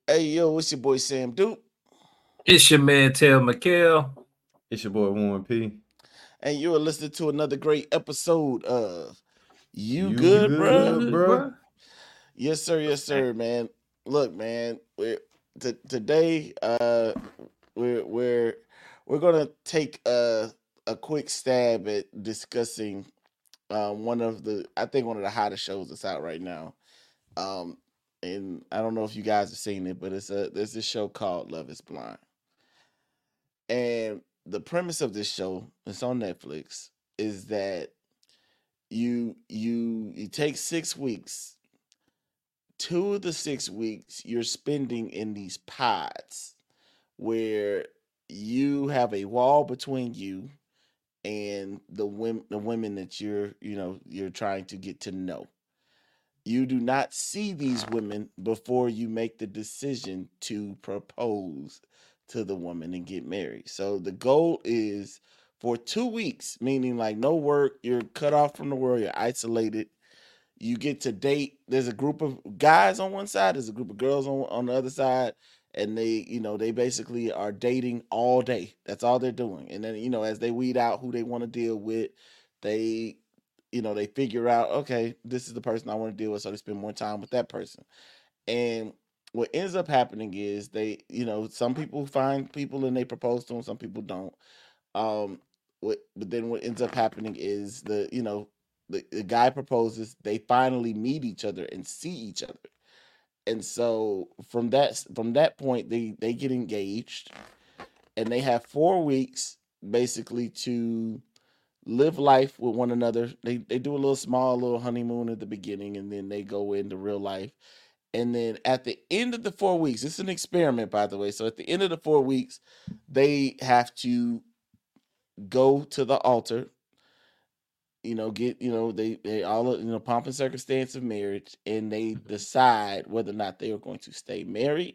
Hey, yo, it's your boy Sam Duke. It's your man, Tel McHale. It's your boy Warren P. And you are listening to another great episode of You You Good, bruh? good, bro? Yes, sir, man. Look, man, today we're gonna take a quick stab at discussing one of the hottest shows that's out right now. Um, and I don't know if you guys have seen it, but there's this show called Love Is Blind. And the premise of this show, it's on Netflix, is that you take 6 weeks. 2 of the 6 weeks you're spending in these pods where you have a wall between you and the women that you're trying to get to know. You do not see these women before you make the decision to propose to the woman and get married. So the goal is for 2 weeks, meaning like no work, you're cut off from the world, you're isolated. You get to date. There's a group of guys on one side, there's a group of girls on the other side, and they basically are dating all day. That's all they're doing. And then, as they weed out who they want to deal with, they they figure out, okay, this is the person I want to deal with, so they spend more time with that person. And what ends up happening is some people find people and they propose to them, some people don't. But then what ends up happening is the guy proposes, they finally meet each other and see each other. And so from that point they get engaged, and they have 4 weeks basically to live life with one another. They do a little honeymoon at the beginning, and then they go into real life. And then at the end of the 4 weeks, it's an experiment, by the way. So at the end of the 4 weeks, they have to go to the altar, get, they all, pomp and circumstance of marriage, and they decide whether or not they are going to stay married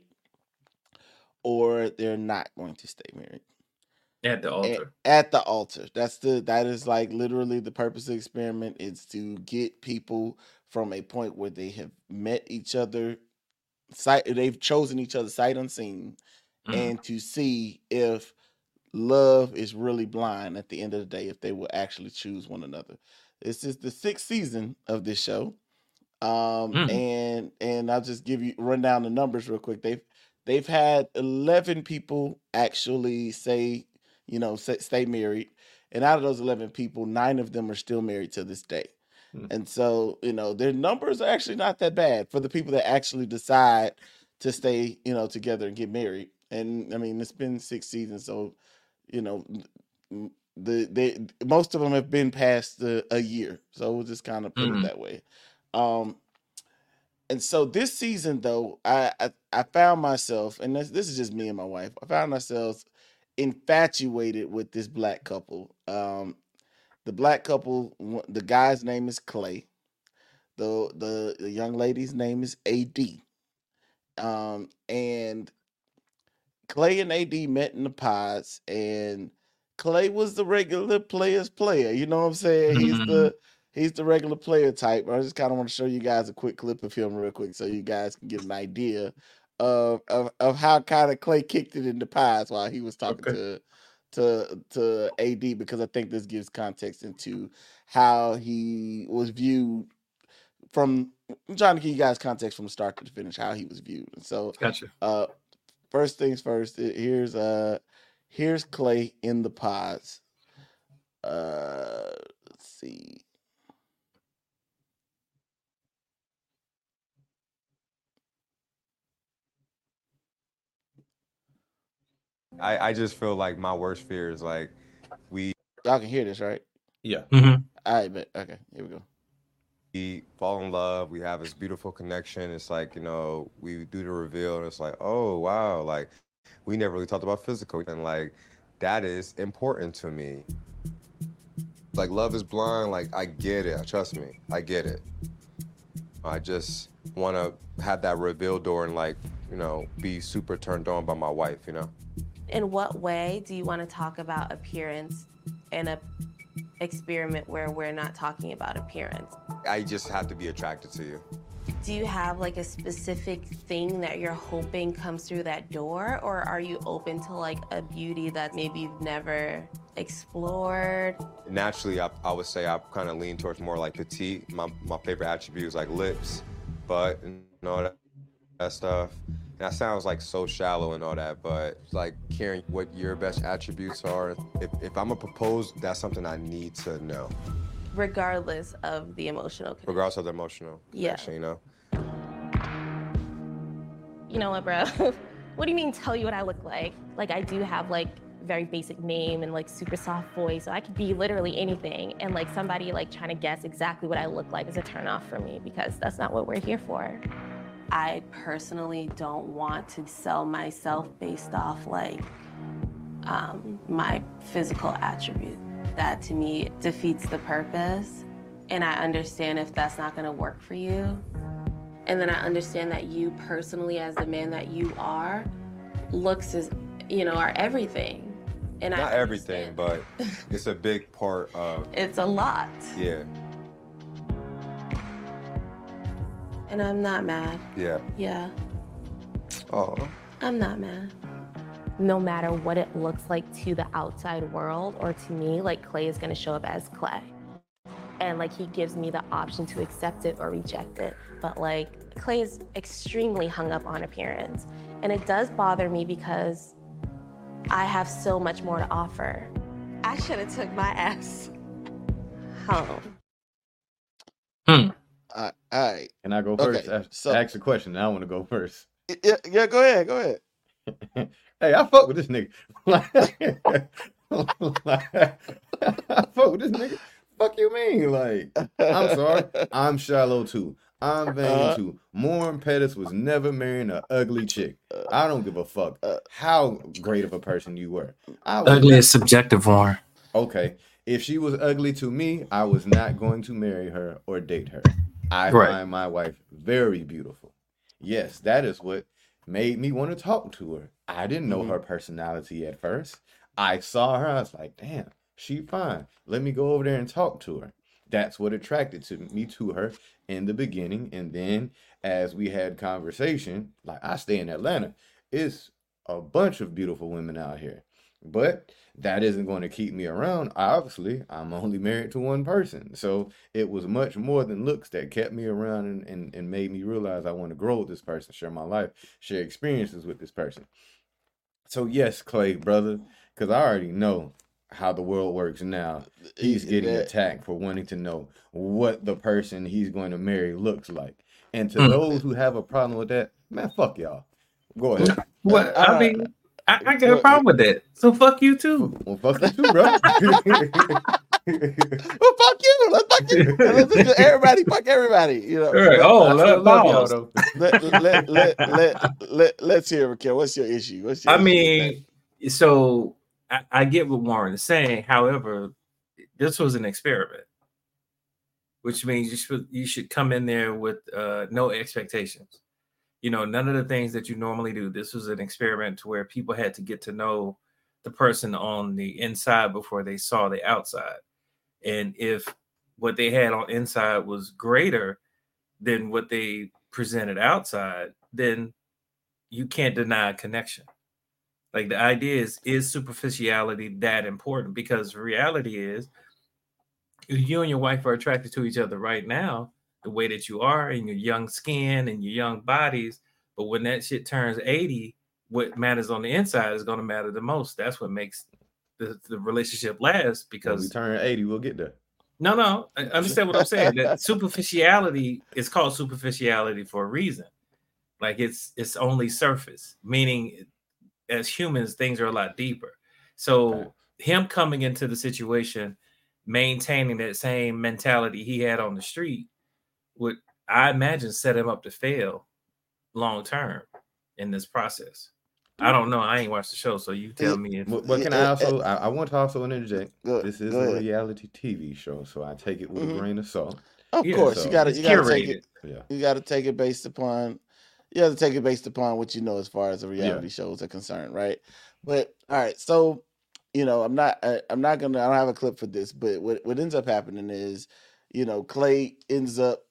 or they're not going to stay married. At the altar. At the altar. That is like literally the purpose of the experiment, is to get people from a point where they have met each other, they've chosen each other sight unseen, and to see if love is really blind at the end of the day, if they will actually choose one another. This is the 6th season of this show. And I'll just run down the numbers real quick. They've had 11 people actually stay married, and out of those 11 people, 9 of them are still married to this day. And so, their numbers are actually not that bad for the people that actually decide to stay, together and get married. And I mean, it's been 6 seasons, so most of them have been past a year. So we'll just kind of put it that way. And so this season, though, I found myself, and this is just me and my wife, I found ourselves infatuated with this black couple. The black couple, the guy's name is Clay. The young lady's name is AD. And Clay and AD met in the pods, and Clay was the regular player's player. You know what I'm saying? He's the regular player type. I just kind of want to show you guys a quick clip of him real quick, so you guys can get an idea of how kind of Clay kicked it in the pods while he was talking to AD, because I think this gives context into how he was viewed. I'm trying to give you guys context from start to finish how he was viewed. And so, gotcha. First things first. Here's Clay in the pods. Let's see. I just feel like my worst fear is like y'all can hear this, right? Yeah. All right, bet. Okay, here we go. we fall in love, we have this beautiful connection. It's like, we do the reveal and it's like, oh wow, like we never really talked about physical, and like that is important to me. Like Love Is Blind, like I get it. Trust me, I get it. I just want to have that reveal door and like, be super turned on by my wife. In what way do you want to talk about appearance in a experiment where we're not talking about appearance? I just have to be attracted to you. Do you have like a specific thing that you're hoping comes through that door, or are you open to like a beauty that maybe you've never explored? Naturally, I would say I kind of lean towards more like petite. My favorite attribute is like lips, butt, and all that stuff. And that sounds like so shallow and all that, but like caring what your best attributes are. If I'm gonna propose, that's something I need to know. Regardless of the emotional connection. Regardless of the emotional Yeah. connection, you know? You know what, bro? What do you mean tell you what I look like? Like, I do have like very basic name and like super soft voice, so I could be literally anything, and like somebody like trying to guess exactly what I look like is a turn off for me, because that's not what we're here for. I personally don't want to sell myself based off like my physical attribute. That to me defeats the purpose, and I understand if that's not gonna work for you. And then I understand that you personally, as the man that you are, looks is, you know, are everything. And Not everything, but it's a big part of. It's a lot. Yeah. And I'm not mad. Yeah. Yeah, Oh. I'm not mad. No matter what it looks like to the outside world or to me, like Clay is gonna show up as Clay. And like he gives me the option to accept it or reject it. But like Clay is extremely hung up on appearance. And it does bother me because I have so much more to offer. I should have took my ass home. All right. Can I go Okay, first? so- Ask a question. I want to go first. Yeah, go ahead. Go ahead. Hey, I fuck with this nigga. I fuck with this nigga. Fuck you mean? Like, I'm sorry. I'm shallow too. I'm vain too. Warren Pettis was never marrying an ugly chick. I don't give a fuck how great of a person you were. Ugly is subjective, Warren. Okay. If she was ugly to me, I was not going to marry her or date her. I Right. find my wife very beautiful. Yes, that is what made me want to talk to her. I didn't know her personality at first. I saw her, I was like, damn, she fine. Let me go over there and talk to her. That's what attracted me to her in the beginning. And then as we had conversation, like I stay in Atlanta, it's a bunch of beautiful women out here. But that isn't going to keep me around. Obviously, I'm only married to one person. So it was much more than looks that kept me around and made me realize I want to grow with this person, share my life, share experiences with this person. So yes, Clay, brother, because I already know how the world works now. He's getting attacked for wanting to know what the person he's going to marry looks like. And to those who have a problem with that, man, fuck y'all. Go ahead. What I mean, I got a problem with that. So fuck you too. Well, fuck you too, bro. Well, fuck you. Let's fuck you. Let's just everybody fuck everybody. You know. All right. Oh, I still love y'all, pause. though. Let's hear, Raquel. What's your issue? What's your I issue mean, so I get what Warren is saying. However, this was an experiment, which means you should come in there with no expectations. You know, none of the things that you normally do. This was an experiment to where people had to get to know the person on the inside before they saw the outside. And if what they had on inside was greater than what they presented outside, then you can't deny a connection. Like the idea is superficiality that important? Because reality is, if you and your wife are attracted to each other right now, the way that you are in your young skin and your young bodies, but when that shit turns 80, what matters on the inside is going to matter the most. That's what makes the relationship last. When we Because turn 80, we'll get there. no, I understand what I'm saying. That superficiality is called superficiality for a reason. Like it's only surface, meaning as humans, things are a lot deeper. So him coming into the situation, maintaining that same mentality he had on the street, would, I imagine, set him up to fail long term in this process. I don't know. I ain't watched the show, so you tell me if What can I also? I want to also interject. Go- This is go a ahead. reality TV show, so I take it with a grain of salt. Of Yeah, course, so you gotta it's take it. curated. Yeah. You gotta take it based upon. You have to take it based upon what you know as far as the reality shows are concerned, right? But all right, so you know, I'm not gonna. I don't have a clip for this, but what ends up happening is, you know, Clay ends up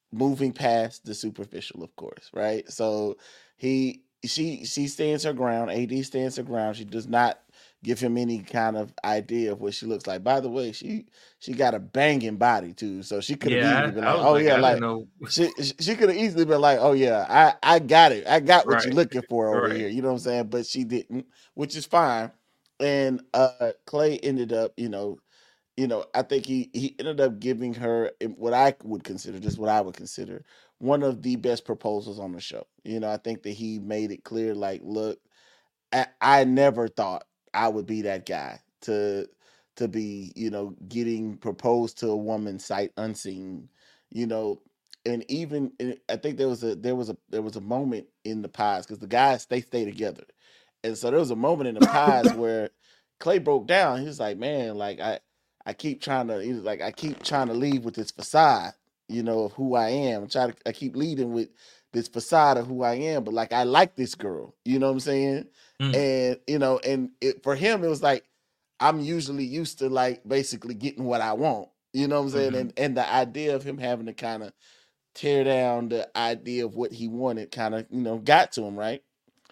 moving past the superficial, of course, right? So she stands her ground. AD stands her ground. She does not give him any kind of idea of what she looks like. By the way, she got a banging body too, so she could have easily Yeah, been I like, was "Oh like, yeah," I didn't like know. she could have easily been like, "Oh yeah, I got it. I got what you're Right, looking for over right. here." You know what I'm saying? But she didn't, which is fine. And Clay ended up, I think he ended up giving her what I would consider, just what I would consider, one of the best proposals on the show. I think that he made it clear, like, look, I never thought I would be that guy to be, getting proposed to a woman sight unseen, you know, and even I think there was a moment in the pies because the guys they stay together, and so there was a moment in the pies where Clay broke down. He was like, "Man, like I keep trying to," he was like, "I keep trying to leave with this facade, of who I am. I keep leading with this facade of who I am, but like I like this girl, you know what I'm saying?" Mm. And for him, it was like I'm usually used to like basically getting what I want, you know what I'm saying? Mhm. And the idea of him having to kind of tear down the idea of what he wanted kind of got to him, right?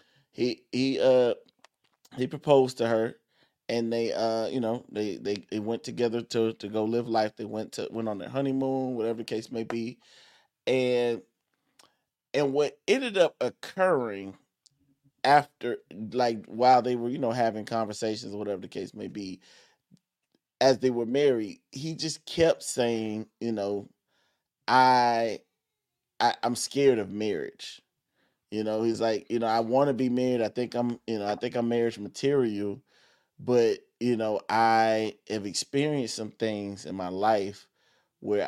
He proposed to her, and they went together to go live life. They went on their honeymoon, whatever the case may be. And what ended up occurring after, like, while they were having conversations, whatever the case may be, as they were married, he just kept saying, I, I'm scared of marriage. He's like, I want to be married. I think I'm marriage material, but I have experienced some things in my life where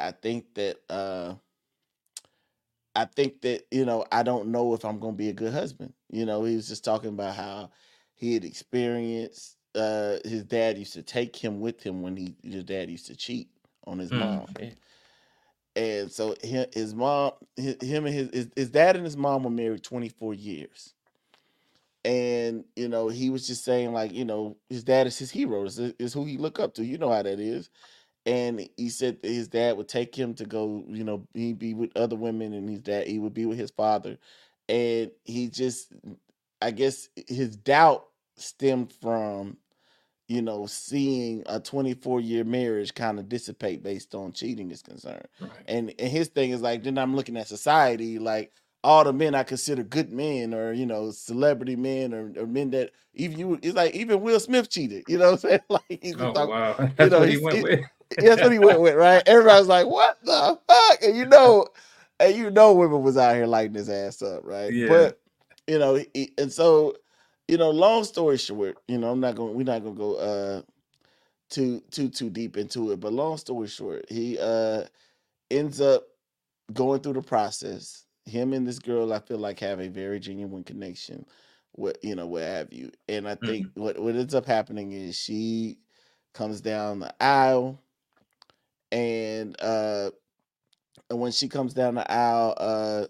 I think that I don't know if I'm going to be a good husband. He was just talking about how he had experienced his dad used to take him with him when his dad used to cheat on his mom. Shit. And so his mom, him and his dad and his mom were married 24 years. And he was just saying, like, his dad is his hero, is who he look up to. You know how that is. And he said that his dad would take him to go, he'd be with other women, and he would be with his father. And he just, I guess his doubt stemmed from, seeing a 24-year marriage kind of dissipate based on cheating is concerned. Right. And his thing is like, then I'm looking at society, like all the men I consider good men, or celebrity men, or men that it's like even Will Smith cheated. You know what I'm saying? Like he's just Oh talking, wow, that's what he went with. that's what he went with, right? Everybody's like, what the fuck? And women was out here lighting his ass up, right? Yeah. But and so long story short, we're not gonna go too deep into it. But long story short, he ends up going through the process. Him and this girl, I feel like, have a very genuine connection. What have you? And I think what ends up happening is she comes down the aisle, and when she comes down the aisle,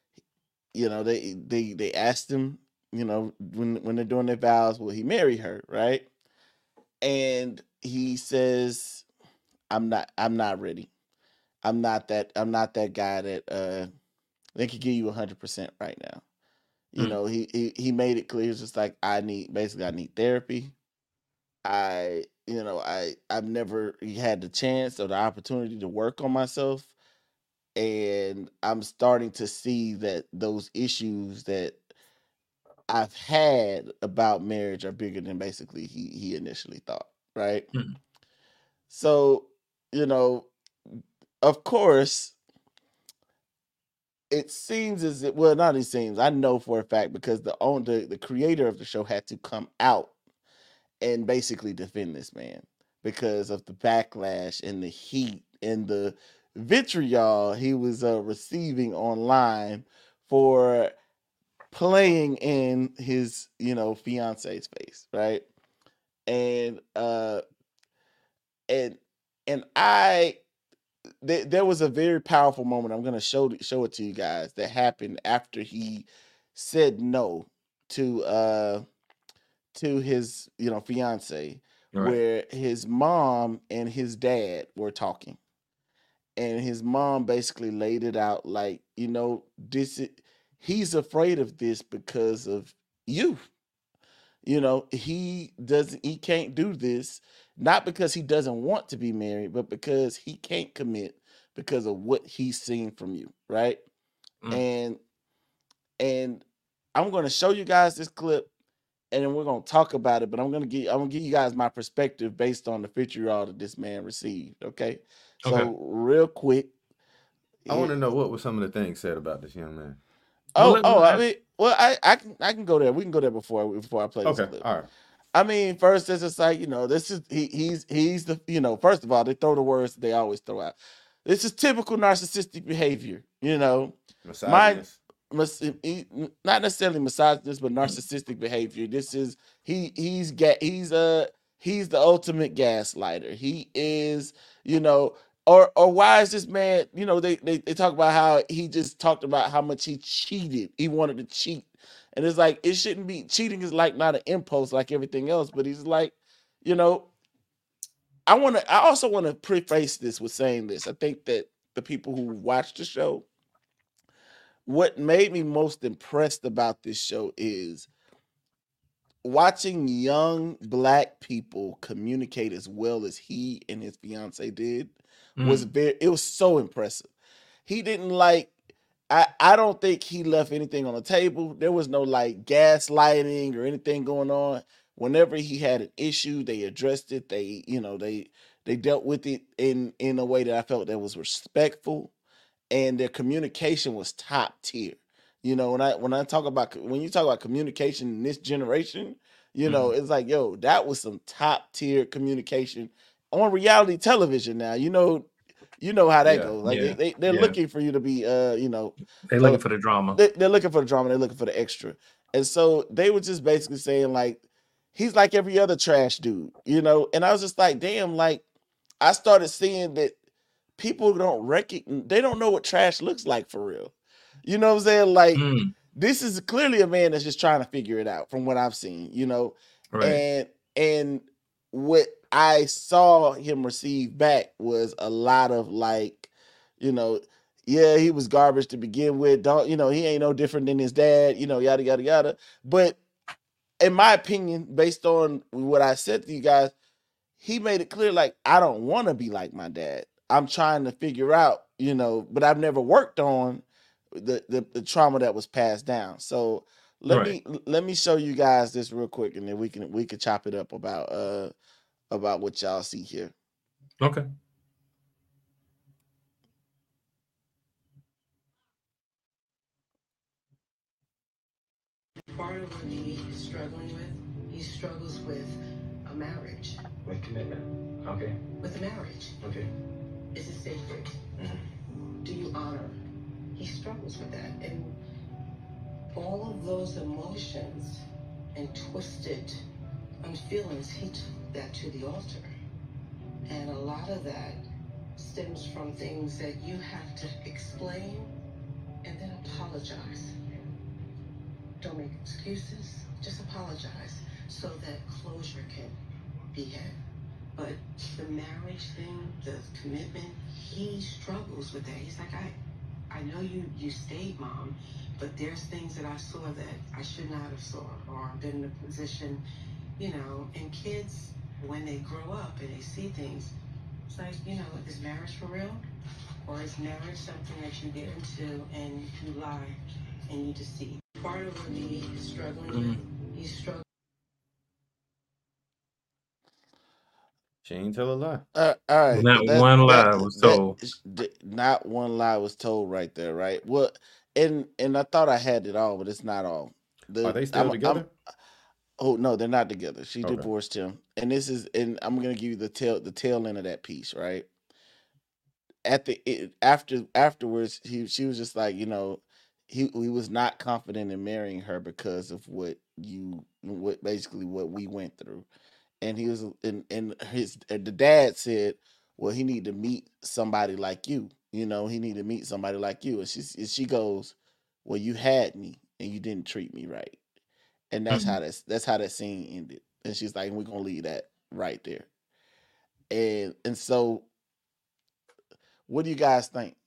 they asked him, when they're doing their vows, will he marry her, right? And he says, I'm not ready. I'm not that guy that they could give you 100% right now. He made it clear. It's just like, I need therapy. I've never had the chance or the opportunity to work on myself, and I'm starting to see that those issues that I've had about marriage are bigger than basically he initially thought, right? Mhm. So, of course, it seems as it well, not it seems, I know for a fact, because the creator of the show had to come out and basically defend this man because of the backlash and the heat and the vitriol he was receiving online for playing in his fiance's face, right? And and I there was a very powerful moment. I'm gonna show it to you guys that happened after he said no to his fiance, Right. where his mom and his dad were talking, and his mom basically laid it out like, he's afraid of this because of you. He can't do this, not because he doesn't want to be married, but because he can't commit because of what he's seen from you, right? And I'm going to show you guys this clip, and then we're going to talk about it. But I'm going to give you guys my perspective based on the vitriol that this man received. Okay, so real quick, I want to know what were some of the things said about this young man. I can go there. We can go there before I play this clip. All right. I mean, first it's just like, this is he's the first of all, they throw the words that they always throw out. This is typical narcissistic behavior, Misogynist. Not necessarily misogynist, but narcissistic behavior. This is he's the ultimate gaslighter. He is, or why is this man, they talk about how he just talked about how much he cheated. He wanted to cheat. And it's like, it shouldn't be, cheating is like not an impulse like everything else, but he's like, I also want to preface this with saying this. I think that the people who watch the show, what made me most impressed about this show is watching young Black people communicate as well as he and his fiance did it was so impressive. He didn't I don't think he left anything on the table. There was no gaslighting or anything going on. Whenever he had an issue, they addressed it. They dealt with it in a way that I felt that was respectful, and their communication was top tier. When you talk about communication in this generation, it's like, that was some top tier communication on reality television. Now, you know how that goes. They're looking for you to be, they're looking for the drama. They're looking for the drama. They're looking for the extra. And so they were just basically saying he's like every other trash dude, And I was just like, damn, I started seeing that people they don't know what trash looks like for real. You know what I'm saying? This is clearly a man that's just trying to figure it out from what I've seen, Right. And what I saw him receive back was a lot of he was garbage to begin with. He ain't no different than his dad, yada, yada, yada. But in my opinion, based on what I said to you guys, he made it clear, I don't want to be like my dad. I'm trying to figure out, but I've never worked on the trauma that was passed down. So let me show you guys this real quick, and then we can chop it up about what y'all see here. Okay. Part of what he's struggling with, he struggles with a marriage. With commitment. Okay. With a marriage. Okay. Is it sacred? Mm-hmm. Do you honor? He struggles with that. And all of those emotions and twisted feelings, he took that to the altar. And a lot of that stems from things that you have to explain and then apologize. Don't make excuses, just apologize so that closure can be had. But the marriage thing, the commitment, he struggles with that. He's like, I know you stayed, Mom, but there's things that I saw that I should not have saw or been in a position, and kids, when they grow up and they see things, it's like, is marriage for real? Or is marriage something that you get into and you lie and you deceive? Part of what he's struggling with, he's struggling. She ain't tell a lie. All right. Not one lie was told. Not one lie was told right there, right? Well, and I thought I had it all, but it's not all. Are they still together? Oh no, they're not together. She divorced him, and I'm gonna give you the tail end of that piece, right? Afterwards, she was just like, he was not confident in marrying her because of what we went through. And he was, and the dad said, well, he need to meet somebody like you. He need to meet somebody like you. And she goes, well, you had me and you didn't treat me right. And that's how that scene ended. And she's like, we're gonna leave that right there. And so What do you guys think?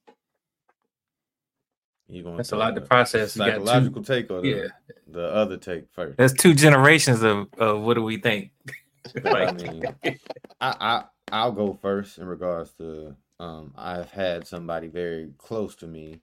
You gonna That's a take lot to process. You got psychological take or yeah. the other take first? There's 2 generations of what do we think? I mean, I'll go first in regards to I've had somebody very close to me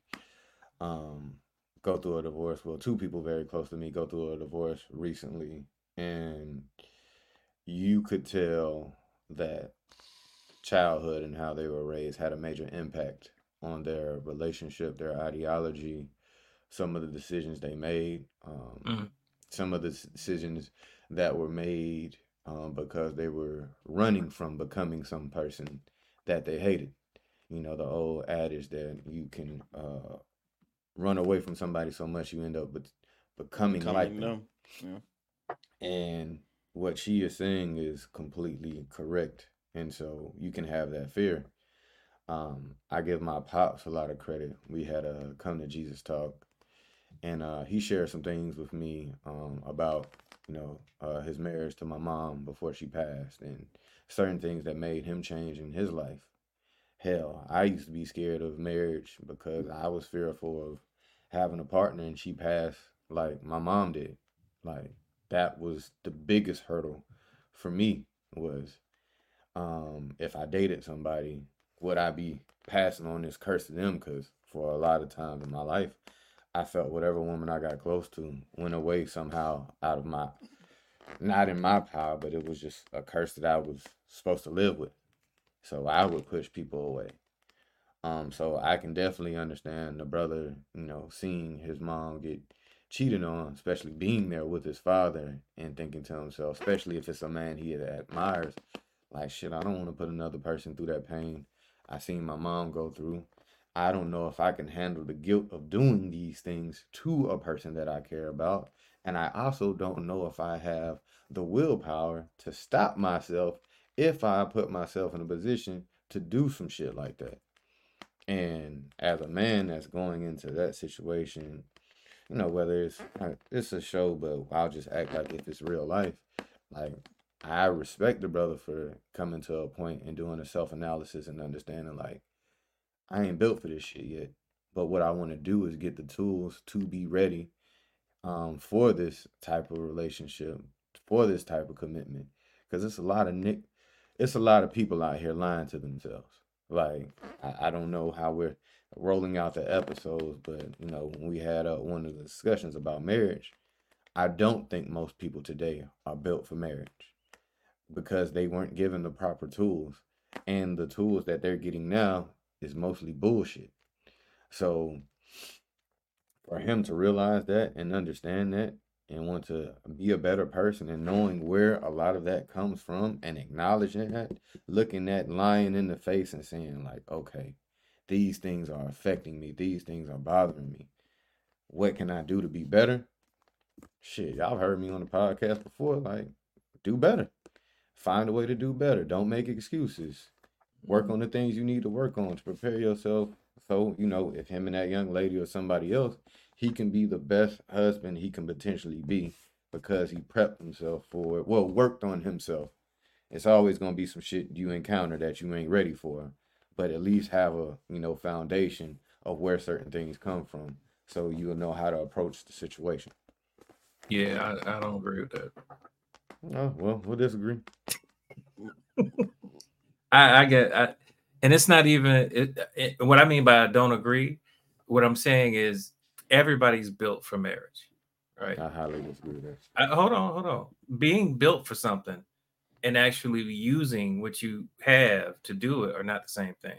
go through a divorce. Well, 2 people very close to me go through a divorce recently, and you could tell that childhood and how they were raised had a major impact on their relationship, their ideology, some of the decisions they made, some of the decisions that were made because they were running from becoming some person that they hated. You know, the old adage that you can run away from somebody so much you end up becoming like them. Yeah. And what she is saying is completely correct. And so you can have that fear. I give my pops a lot of credit. We had a come to Jesus talk, and he shared some things with me about, you know, his marriage to my mom before she passed, and certain things that made him change in his life. Hell, I used to be scared of marriage because I was fearful of having a partner and she passed like my mom did. Like, that was the biggest hurdle for me was if I dated somebody, would I be passing on this curse to them? Because for a lot of times in my life, I felt whatever woman I got close to went away somehow out of my, not in my power, but it was just a curse that I was supposed to live with. So I would push people away. So I can definitely understand the brother, you know, seeing his mom get cheated on, especially being there with his father and thinking to himself, especially if it's a man he admires, like, shit, I don't want to put another person through that pain I seen my mom go through. I don't know if I can handle the guilt of doing these things to a person that I care about. And I also don't know if I have the willpower to stop myself if I put myself in a position to do some shit like that. And as a man that's going into that situation, you know, whether it's a show, but I'll just act like if it's real life. Like, I respect the brother for coming to a point and doing a self-analysis and understanding, like, I ain't built for this shit yet. But what I want to do is get the tools to be ready for this type of relationship, for this type of commitment. Because it's a lot of people out here lying to themselves. Like, I don't know how we're rolling out the episodes, but, you know, when we had one of the discussions about marriage, I don't think most people today are built for marriage because they weren't given the proper tools. And the tools that they're getting now is mostly bullshit. So for him to realize that and understand that and want to be a better person and knowing where a lot of that comes from and acknowledging that, looking that lying in the face and saying, like, okay, these things are affecting me. These things are bothering me. What can I do to be better? Shit, y'all heard me on the podcast before. Like, do better. Find a way to do better. Don't make excuses. Work on the things you need to work on to prepare yourself. So, you know, if him and that young lady or somebody else, he can be the best husband he can potentially be because he prepped himself for it. Well, worked on himself. It's always going to be some shit you encounter that you ain't ready for. But at least have a, you know, foundation of where certain things come from so you'll know how to approach the situation. Yeah, I don't agree with that. Oh, well, we'll disagree. And it's not even what I mean by I don't agree. What I'm saying is everybody's built for marriage, right? I highly disagree with that. Hold on. Being built for something and actually using what you have to do it are not the same thing.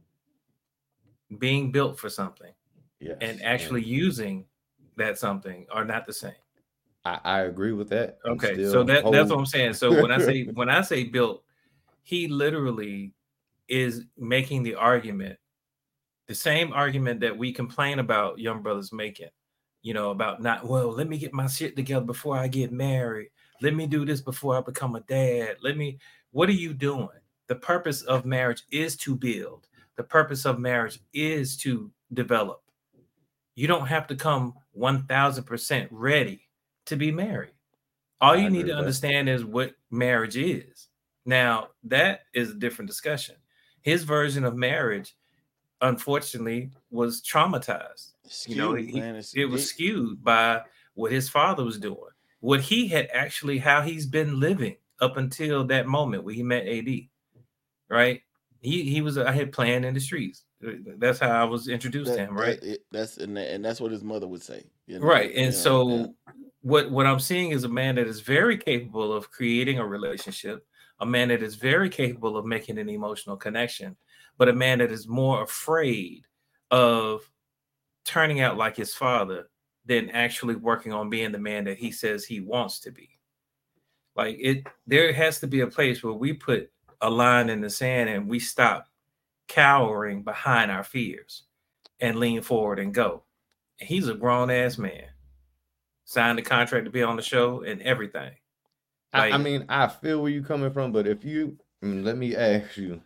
Being built for something and actually using that something are not the same. I agree with that. Okay, so that's what I'm saying. So when I say built, he literally is making the argument, the same argument that we complain about young brothers making, you know, about not, well, let me get my shit together before I get married. Let me do this before I become a dad. What are you doing? The purpose of marriage is to build. The purpose of marriage is to develop. You don't have to come 1000% ready to be married. All you need to understand is what marriage is. Now, that is a different discussion. His version of marriage unfortunately was traumatized. You know, Skewed, man. it was skewed by what his father was doing, what he had actually, how he's been living up until that moment when he met AD. Right? He was I had playing in the streets. That's how I was introduced to him, right? That's what his mother would say. Right. And so what I'm seeing is a man that is very capable of creating a relationship, a man that is very capable of making an emotional connection, but a man that is more afraid of turning out like his father than actually working on being the man that he says he wants to be. Like there has to be a place where we put a line in the sand and we stop cowering behind our fears and lean forward and go. And he's a grown ass man. Signed the contract to be on the show and everything. Like, I mean, I feel where you're coming from, but if you, let me ask you.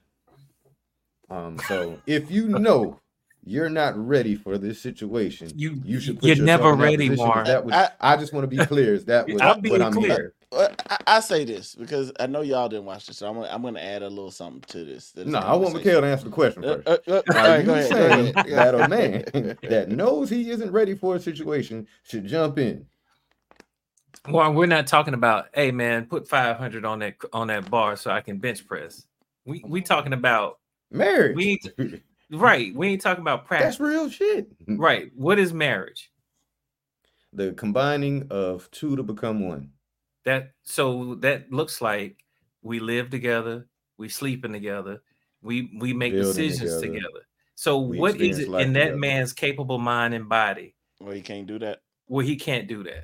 So if you know you're not ready for this situation, you should. You're never ready, Warren. I just want to be clear. Is that what I'm clear? I say this because I know y'all didn't watch this, so I'm going to add a little something to this. No, I want Mikhail to answer the question first. Are you saying that a man that knows he isn't ready for a situation should jump in? Well, we're not talking about, hey man, put 500 on that bar so I can bench press. We talking about marriage. Right. We ain't talking about practice. That's real shit. Right. What is marriage? The combining of two to become one. That looks like we live together, we sleeping together, we make decisions together. So what is it in that man's capable mind and body? Well, he can't do that. Well, he can't do that.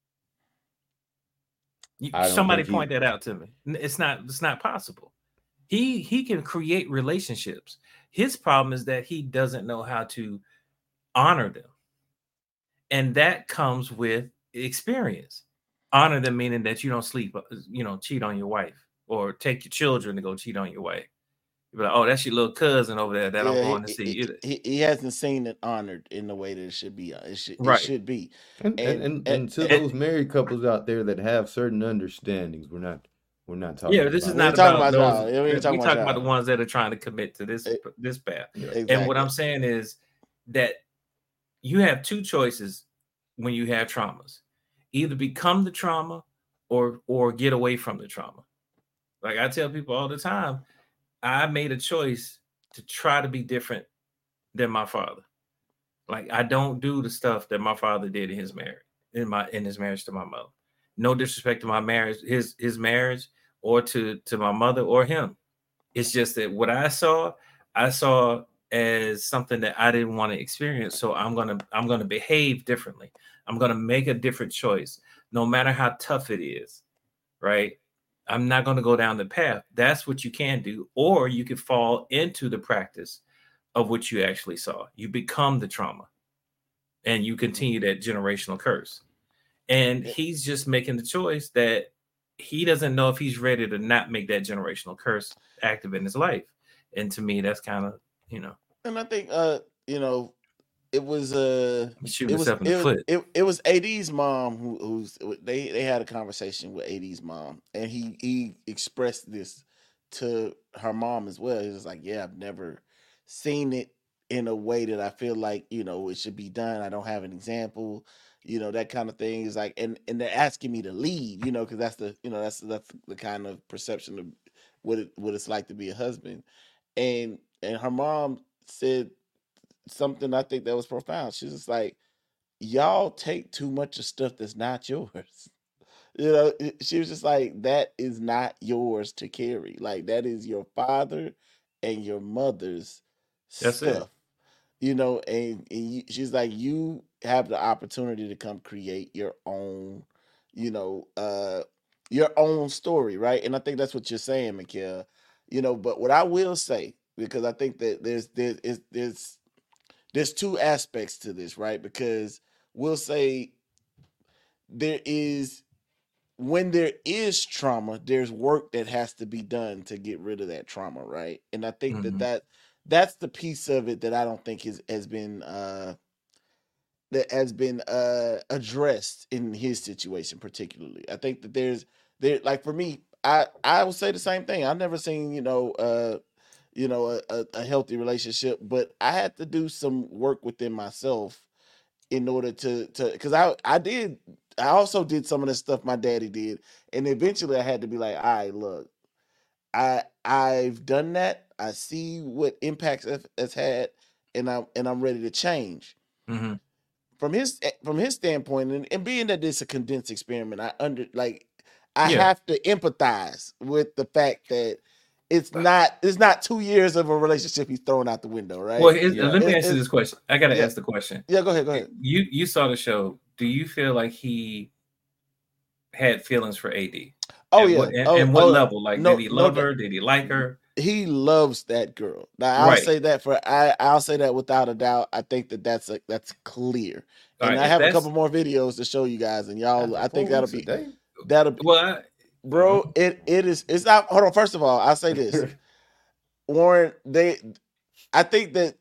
Somebody point that out to me. It's not possible. He can create relationships. His problem is that he doesn't know how to honor them. And that comes with experience. Honor them meaning that you don't cheat on your wife or take your children to go cheat on your wife. You're like, oh, that's your little cousin over there that I'm going to see. He hasn't seen it honored in the way that it should be. It should be. And to those married couples out there that have certain understandings, we're not talking. Yeah, this is not about those. We're talking about the ones that are trying to commit to this path. Exactly. And what I'm saying is that you have two choices when you have traumas: either become the trauma or get away from the trauma. Like I tell people all the time, I made a choice to try to be different than my father. Like I don't do the stuff that my father did in his marriage, in his marriage to my mother. No disrespect to my marriage, his marriage, or to my mother or him. It's just that what I saw as something that I didn't want to experience. So I'm gonna behave differently. I'm gonna make a different choice, no matter how tough it is. Right? I'm not going to go down the path. That's what you can do. Or you could fall into the practice of what you actually saw. You become the trauma and you continue that generational curse. And he's just making the choice that he doesn't know if he's ready to not make that generational curse active in his life. And to me, that's kind of, And I think, it was it was AD's mom they had a conversation with AD's mom, and he expressed this to her mom as well. He was like, yeah, I've never seen it in a way that I feel like it should be done. I don't have an example, that kind of thing. Is like, and they're asking me to lead, because that's the that's the kind of perception of what it's like to be a husband. And her mom said something I think that was profound. She's just like, y'all take too much of stuff that's not yours. She was just like, that is not yours to carry. Like that is your father and your mother's stuff. And she's like, you have the opportunity to come create your own, your own story, right? And I think that's what you're saying, Mikhail. But what I will say, because I think that there's two aspects to this, right? Because we'll say when there is trauma, there's work that has to be done to get rid of that trauma, right? And I think that's the piece of it that I don't think has been addressed in his situation particularly. I think that there like for me, I would say the same thing. I've never seen you know, a healthy relationship. But I had to do some work within myself in order to because I also did some of the stuff my daddy did, and eventually I had to be like, all right, look, I've done that. I see what impacts it's had, and I'm ready to change. Mm-hmm. From his standpoint, and being that it's a condensed experiment, I Yeah. have to empathize with the fact that it's not 2 years of a relationship he's throwing out the window, right? Well, Yeah. let me It- answer it- this question. I got to yeah. ask the question. Yeah, go ahead. You saw the show. Do you feel like he had feelings for AD? Oh At yeah. what, and what level? Like, no, did he no love doubt. her? Did he like her? He loves that girl. Now I'll Right. say that I'll say that without a doubt. I think that's clear. All And right, I if have a that's- couple more videos to show you guys, and y'all. I think that'll be Well, bro. It's not. Hold on. First of all, I'll say this, Warren. I think that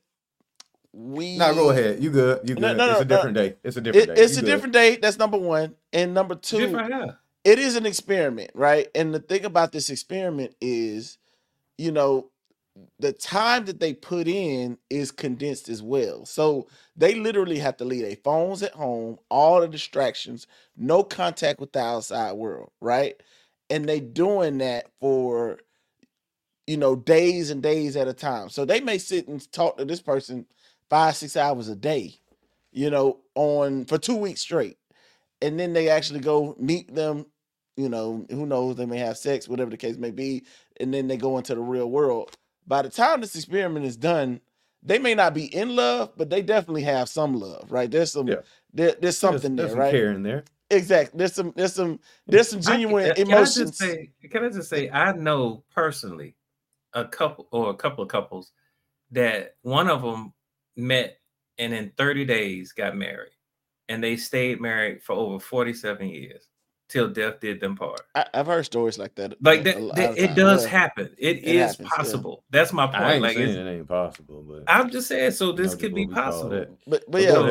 we. No, go ahead. You good? You good? No, It's a different day. It's a different day. It's You a good. different day. That's number one. And number two, different, yeah. it is an experiment, right? And the thing about this experiment is, you know, the time that they put in is condensed as well. So they literally have to leave their phones at home, all the distractions, no contact with the outside world, right? And they doing that for, you know, days and days at a time. So they may sit and talk to this person 5-6 hours a day, you know, for 2 weeks straight. And then they actually go meet them, you know, who knows, they may have sex, whatever the case may be, and then they go into the real world. By the time this experiment is done, they may not be in love, but they definitely have some love, right? There's some there's something there's there, some right? care in there. Exactly. There's some genuine emotions. Can I just say I know personally a couple of couples that one of them met and in 30 days got married, and they stayed married for over 47 years till death did them part. I've heard stories like that. Like that, it does happen. It is happens, possible. That's my point. I ain't like saying it ain't possible, but I'm just saying. So this know could what be we call possible. that. But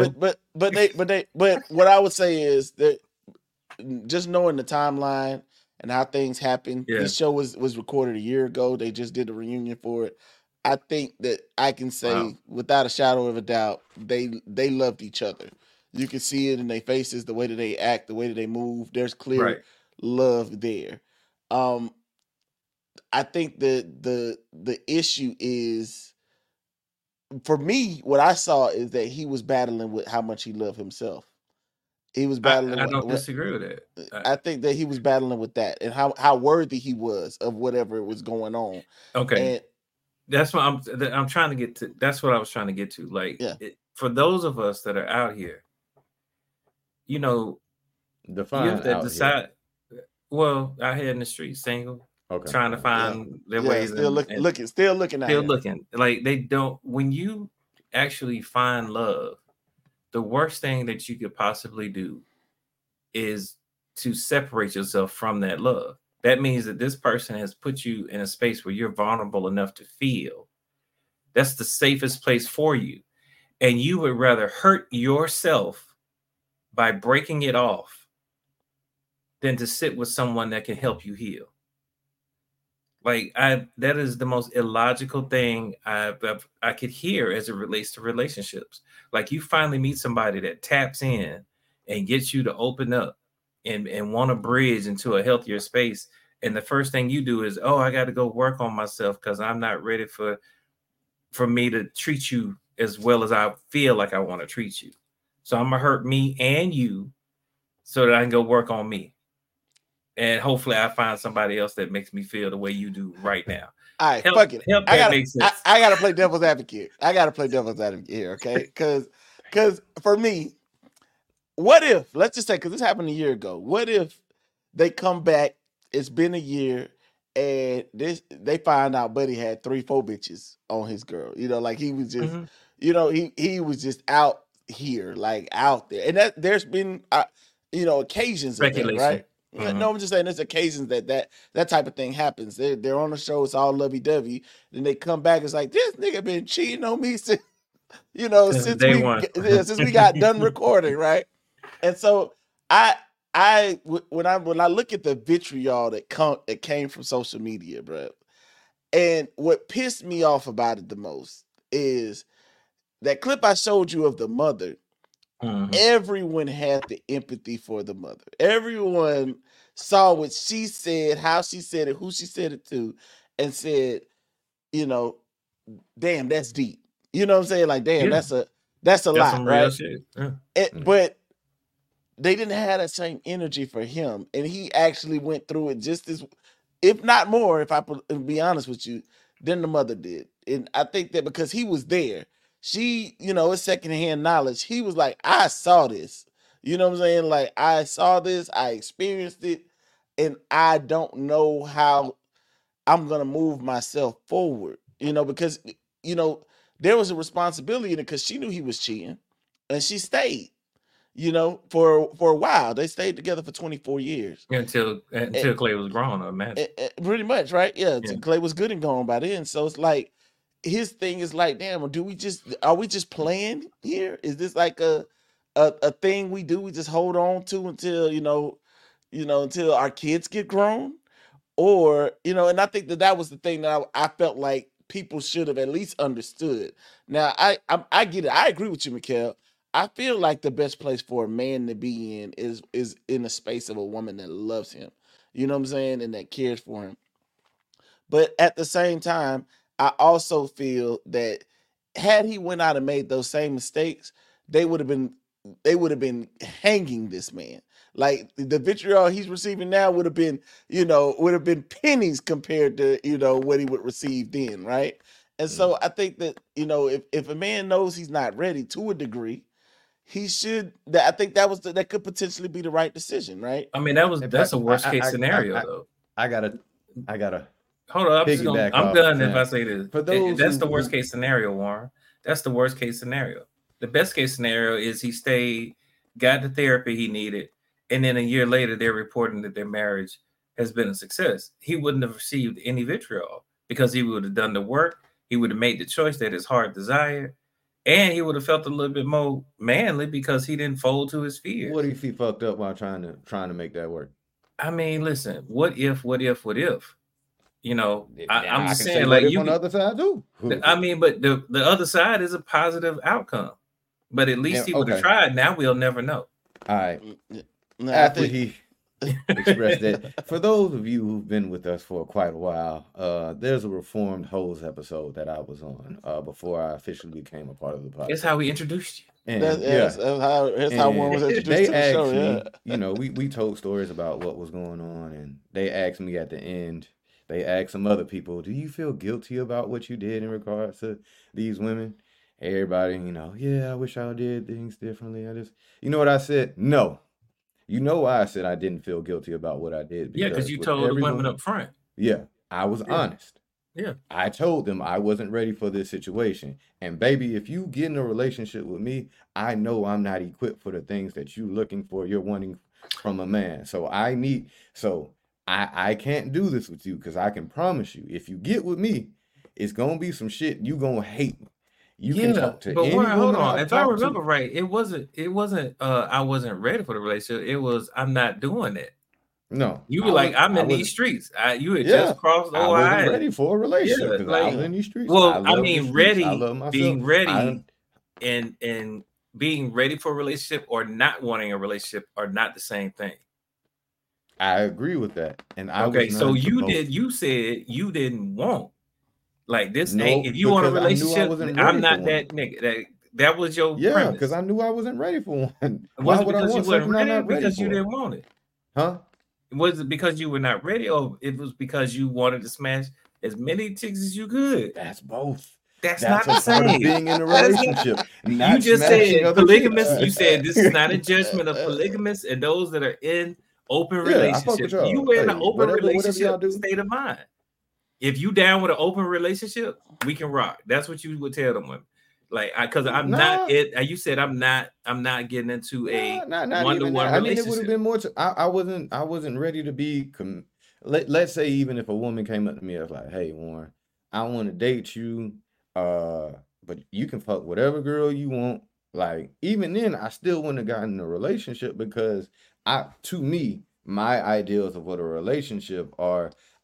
go yeah, but what I would say is that just knowing the timeline and how things happen. Yeah. This show was recorded a year ago. They just did a reunion for it. I think that I can say without a shadow of a doubt, they loved each other. You can see it in their faces, the way that they act, the way that they move. There's clear love there. I think that the issue is, for me, what I saw is that he was battling with how much he loved himself. He was battling. I don't disagree with that. I think that he was battling with that and how worthy he was of whatever was going on. Okay. And that's what I'm trying to get to. That's what I was trying to get to. Like, for those of us that are out here, you know, define you have to out decide. Well, out here in the street, single, trying to find their ways. Still looking. Like, they don't. When you actually find love, the worst thing that you could possibly do is to separate yourself from that love. That means that this person has put you in a space where you're vulnerable enough to feel. That's the safest place for you. And you would rather hurt yourself by breaking it off than to sit with someone that can help you heal. Like, that is the most illogical thing I could hear as it relates to relationships. Like, you finally meet somebody that taps in and gets you to open up and want to bridge into a healthier space. And the first thing you do is, I got to go work on myself because I'm not ready for me to treat you as well as I feel like I want to treat you. So I'm going to hurt me and you so that I can go work on me. And hopefully I find somebody else that makes me feel the way you do right now. All right, fuck it. I gotta play devil's advocate. Here, okay? Because for me, what if, let's just say, because this happened a year ago, what if they come back, it's been a year, and they find out Buddy had 3-4 bitches on his girl. You know, like he was just, you know, he was just out here, like out there. And that there's been, you know, occasions of that, right? No, I'm just saying there's occasions that type of thing happens. They're on the show, it's all lovey-dovey. Then they come back, it's like, this nigga been cheating on me since, you know, since we got done recording, right? And so when I look at the vitriol that came from social media, bro, And what pissed me off about it the most is that clip I showed you of the mother. Mhm. Everyone had the empathy for the mother. Everyone saw what she said, how she said it, who she said it to, and said, you know, damn, that's deep. You know what I'm saying? Like, damn, Yeah. that's a That's lot, some real right? shit. Yeah. But they didn't have that same energy for him, and he actually went through it just as, if not more, if I be honest with you, than the mother did. And I think that because he was there, she, it's secondhand knowledge. He was like, I saw this. You know what I'm saying? Like, I saw this, I experienced it, and I don't know how I'm gonna move myself forward. Because there was a responsibility in it because she knew he was cheating, and she stayed. For a while. They stayed together for 24 years. Until Clay was grown, I imagine. Pretty much, right? Yeah. Yeah. Clay was good and gone by then. So it's like his thing is like, damn, are we just playing here? Is this like a thing we do? We just hold on to until until our kids get grown? Or, and I think that was the thing that I felt like people should have at least understood. Now, I get it. I agree with you, Mikhail. I feel like the best place for a man to be in is in the space of a woman that loves him. You know what I'm saying? And that cares for him. But at the same time, I also feel that had he went out and made those same mistakes, they would have been hanging this man. Like the vitriol he's receiving now would have been pennies compared to, what he would receive then, right? And so I think that, if a man knows he's not ready to a degree, he should. I think that could potentially be the right decision, right? I mean, that's a worst case scenario, though. I gotta hold on. I'm done if I say this. For those that's the worst case scenario, Warren. That's the worst case scenario. The best case scenario is he stayed, got the therapy he needed, and then a year later they're reporting that their marriage has been a success. He wouldn't have received any vitriol because he would have done the work. He would have made the choice that his heart desired. And he would have felt a little bit more manly because he didn't fold to his fears. What if he fucked up while trying to make that work? I mean, listen, what if? I'm just saying, like you on the other side too. I mean, but the other side is a positive outcome. But at least he would have tried. Now we'll never know. All right. After he expressed that, for those of you who've been with us for quite a while, there's a Reformed Hoes episode that I was on before I officially became a part of the podcast. That's how we introduced you. And that's how one was introduced to the show. Yeah. We told stories about what was going on, and they asked me at the end. They asked some other people, "Do you feel guilty about what you did in regards to these women?" Everybody, I wish I did things differently. You know what I said? No. You know why I said I didn't feel guilty about what I did? Because you told the women up front. Yeah, I was honest. Yeah. I told them I wasn't ready for this situation. And baby, if you get in a relationship with me, I know I'm not equipped for the things that you're looking for, you're wanting from a man. So I can't do this with you, because I can promise you, if you get with me, it's going to be some shit you going to hate. You can talk to any woman. Hold on. If I remember right, it wasn't I wasn't ready for the relationship. It was I'm not doing it. No. You were like, I'm in these streets. You had just crossed the line. I wasn't ready for a relationship because I was in these streets. Well, being ready and being ready for a relationship or not wanting a relationship are not the same thing. I agree with that. And so you said you didn't want. Like this ain't, if you want a relationship, I'm not that nigga. That was your premise. Because I knew I wasn't ready for one. Was it because you weren't ready? Because you didn't want it? Huh? Was it because you were not ready, or it was because you wanted to smash as many chicks as you could? That's both. That's not the same. Being in a relationship. You just said polygamous. You said this is not a judgment of polygamous and those that are in open relationships. You were in an open relationship state of mind. If you down with an open relationship, we can rock. That's what you would tell them women. Like, because I'm not it. You said I'm not getting into a one-to-one relationship. I mean, it would have been more. I wasn't ready to be. Let's say even if a woman came up to me and was like, "Hey, Warren, I want to date you, but you can fuck whatever girl you want." Like, even then, I still wouldn't have gotten in a relationship because to me, my ideals of what a relationship are.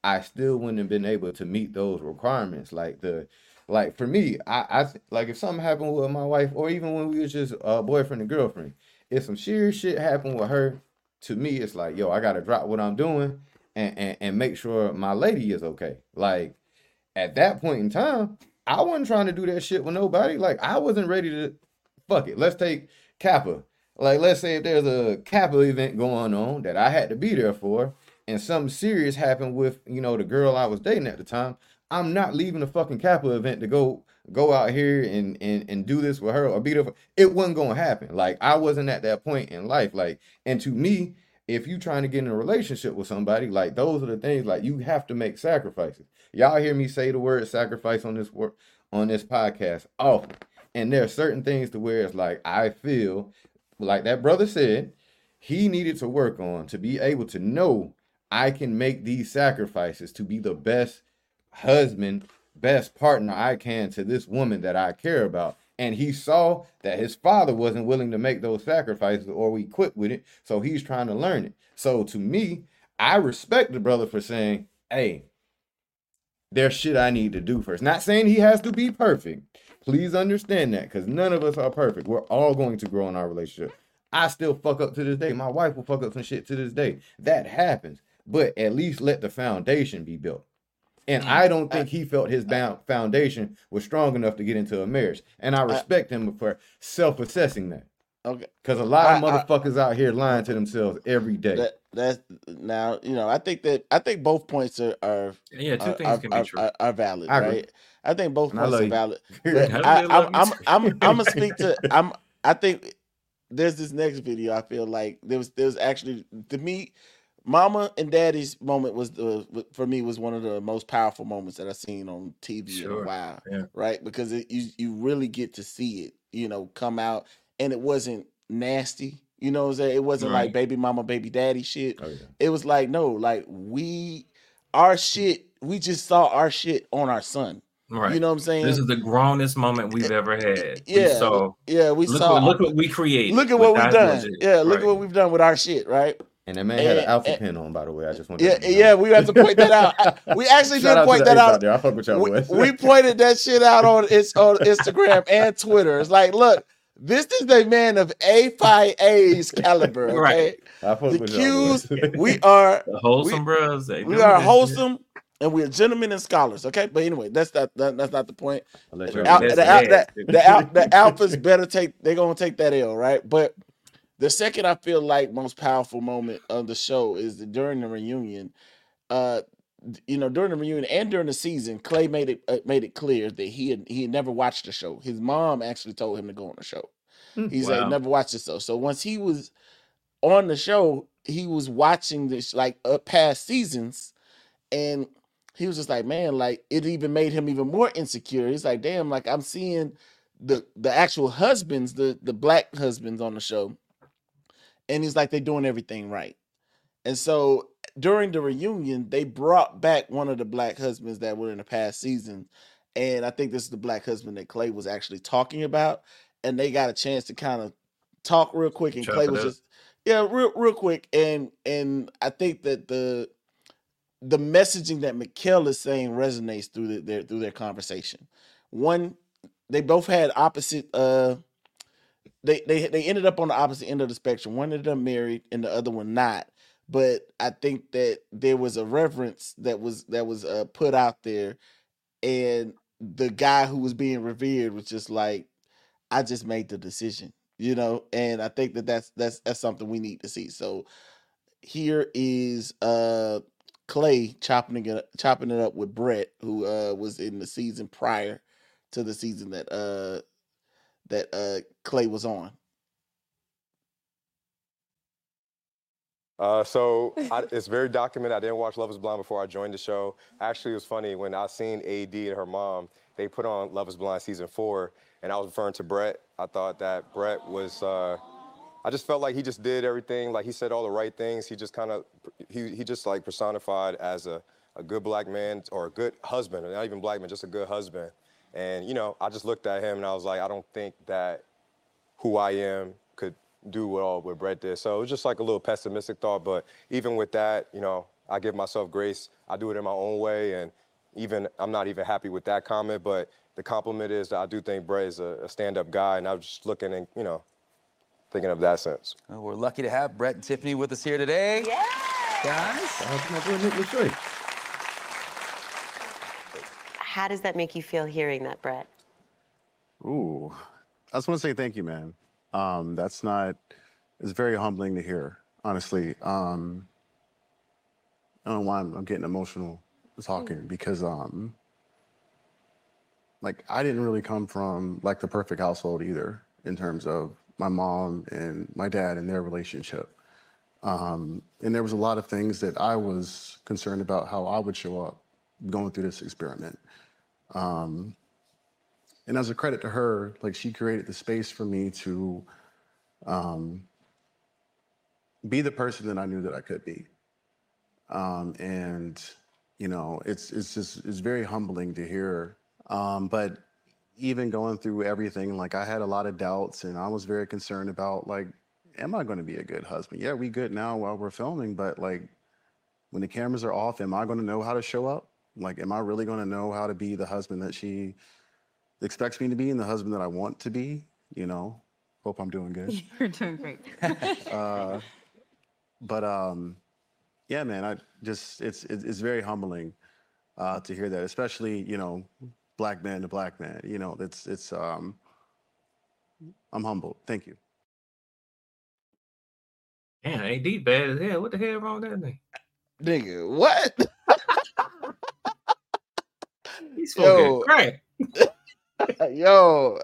I still wouldn't have been able to meet those requirements. Like for me, like if something happened with my wife, or even when we was just boyfriend and girlfriend, if some serious shit happened with her, to me it's like, yo, I gotta drop what I'm doing and make sure my lady is okay. Like at that point in time, I wasn't trying to do that shit with nobody. Like I wasn't ready to fuck it. Let's take Kappa. Like let's say if there's a Kappa event going on that I had to be there for, and something serious happened with, the girl I was dating at the time, I'm not leaving the fucking Kappa event to go out here and do this with her or be there. It wasn't gonna happen. Like I wasn't at that point in life. Like, and to me, if you trying to get in a relationship with somebody, like those are the things, like you have to make sacrifices. Y'all hear me say the word sacrifice on this podcast often. And there are certain things to where it's like I feel like that brother said he needed to work on to be able to know I can make these sacrifices to be the best husband, best partner I can to this woman that I care about. And he saw that his father wasn't willing to make those sacrifices, or we quit with it. So he's trying to learn it. So to me, I respect the brother for saying, hey, there's shit I need to do first. Not saying he has to be perfect. Please understand that, because none of us are perfect. We're all going to grow in our relationship. I still fuck up to this day. My wife will fuck up some shit to this day. That happens. But at least let the foundation be built. And I don't think he felt his foundation was strong enough to get into a marriage. And I respect him for self-assessing that. Okay. Because a lot of motherfuckers out here lying to themselves every day. That's now, I think both points are two things can be true. Are valid, right? I think both And I points love are you. valid. But I'm gonna speak to I think there's this next video. I feel like there was actually, to me, Mama and Daddy's moment for me was one of the most powerful moments that I've seen on TV in a while, right? Because you really get to see it, come out, and it wasn't nasty. You know what I'm saying? It wasn't like baby mama, baby daddy shit. Oh, yeah. It was like, no, like we just saw our shit on our son. Right. You know what I'm saying? This is the grownest moment we've ever had. We saw. Look what we created. Look at what we've done. Look at what we've done with our shit, right? And that man had an alpha pin on, by the way. I just want to we have to point that out. We actually did point that out. I fuck with y'all boys. We pointed that shit out on Instagram and Twitter. It's like, look, this is a man of A5A's caliber. Okay? Right. I fuck the with Q's, y'all boys. we are The wholesome bros. we are wholesome, and we're gentlemen and scholars. Okay, but anyway, that's not the point. I'll let The y'all alphas better they're gonna take that L, right? But the second I feel like most powerful moment of the show is during the reunion. During the reunion and during the season, Clay made it clear that he had never watched the show. His mom actually told him to go on the show. He said he never watched the show. So once he was on the show, he was watching this past seasons, and he was just like, man, like it even made him even more insecure. He's like, damn, like I'm seeing the actual husbands, the black husbands on the show, and he's like, they're doing everything right. And so during the reunion, they brought back one of the black husbands that were in the past season. And I think this is the black husband that Clay was actually talking about. And they got a chance to kind of talk real quick. And Clay was just, real quick. And I think that the messaging that Mikkel is saying resonates through their conversation. One, they both had opposite, they ended up on the opposite end of the spectrum. One of them married and the other one not. But I think that there was a reverence that was put out there, and the guy who was being revered was just like, I just made the decision, and I think that's something we need to see. So here is Clay chopping it up with Brett, who was in the season prior to the season that Clay was on. It's very documented. I didn't watch Love is Blind before I joined the show. Actually, it was funny when I seen AD and her mom, they put on Love is Blind season 4, and I was referring to Brett. I thought that Brett was, I just felt like he just did everything. Like he said all the right things. He just he just like personified as a good black man or a good husband, not even black man, just a good husband. And, I just looked at him and I was like, I don't think that who I am could do what Brett did. So it was just like a little pessimistic thought. But even with that, I give myself grace. I do it in my own way, and I'm not even happy with that comment, but the compliment is that I do think Brett is a stand-up guy, and I was just looking and, thinking of that sense. Well, we're lucky to have Brett and Tiffany with us here today. Yeah. Guys. How does that make you feel hearing that, Brett? Ooh, I just want to say thank you, man. It's very humbling to hear, honestly. I don't know why I'm getting emotional talking because, like, I didn't really come from like the perfect household either in terms of my mom and my dad and their relationship. And there was a lot of things that I was concerned about how I would show up going through this experiment. And as a credit to her, like, she created the space for me to be the person that I knew that I could be. And it's very humbling to hear. But even going through everything, like, I had a lot of doubts, and I was very concerned about, like, am I going to be a good husband? Yeah, we good now while we're filming, but like, when the cameras are off, am I going to know how to show up? Like, am I really going to know how to be the husband that she expects me to be and the husband that I want to be? Hope I'm doing good. You're doing great. Yeah, man, it's very humbling to hear that, especially, black man to black man. I'm humbled. Thank you. Man, AD bad as hell. What the hell wrong with that thing? Nigga, what? He's smoking crack. Yo.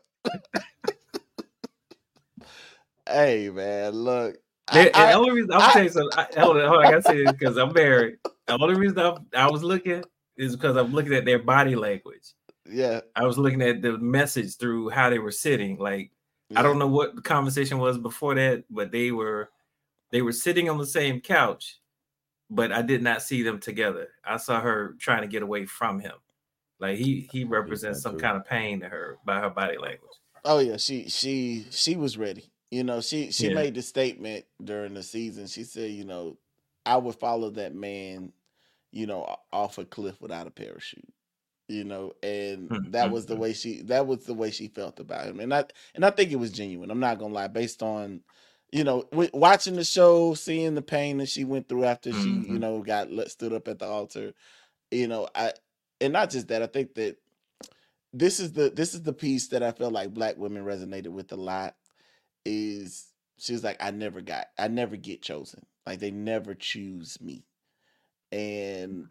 Hey, man, look. The only reason I'm saying something, hold on, I gotta say this because I'm married. The only reason I was looking is because I'm looking at their body language. Yeah. I was looking at the message through how they were sitting. Like, yeah. I don't know what the conversation was before that, but they were sitting on the same couch, but I did not see them together. I saw her trying to get away from him. Like, he represents some kind of pain to her by her body language. Oh yeah, she was ready. She made the statement during the season. She said, I would follow that man, off a cliff without a parachute. And that was the way she felt about him. And I think it was genuine. I'm not gonna lie, based on, watching the show, seeing the pain that she went through after she, stood up at the altar. And not just that, I think that this is the piece that I felt like Black women resonated with a lot. Is she was like, I never get chosen. Like, they never choose me. And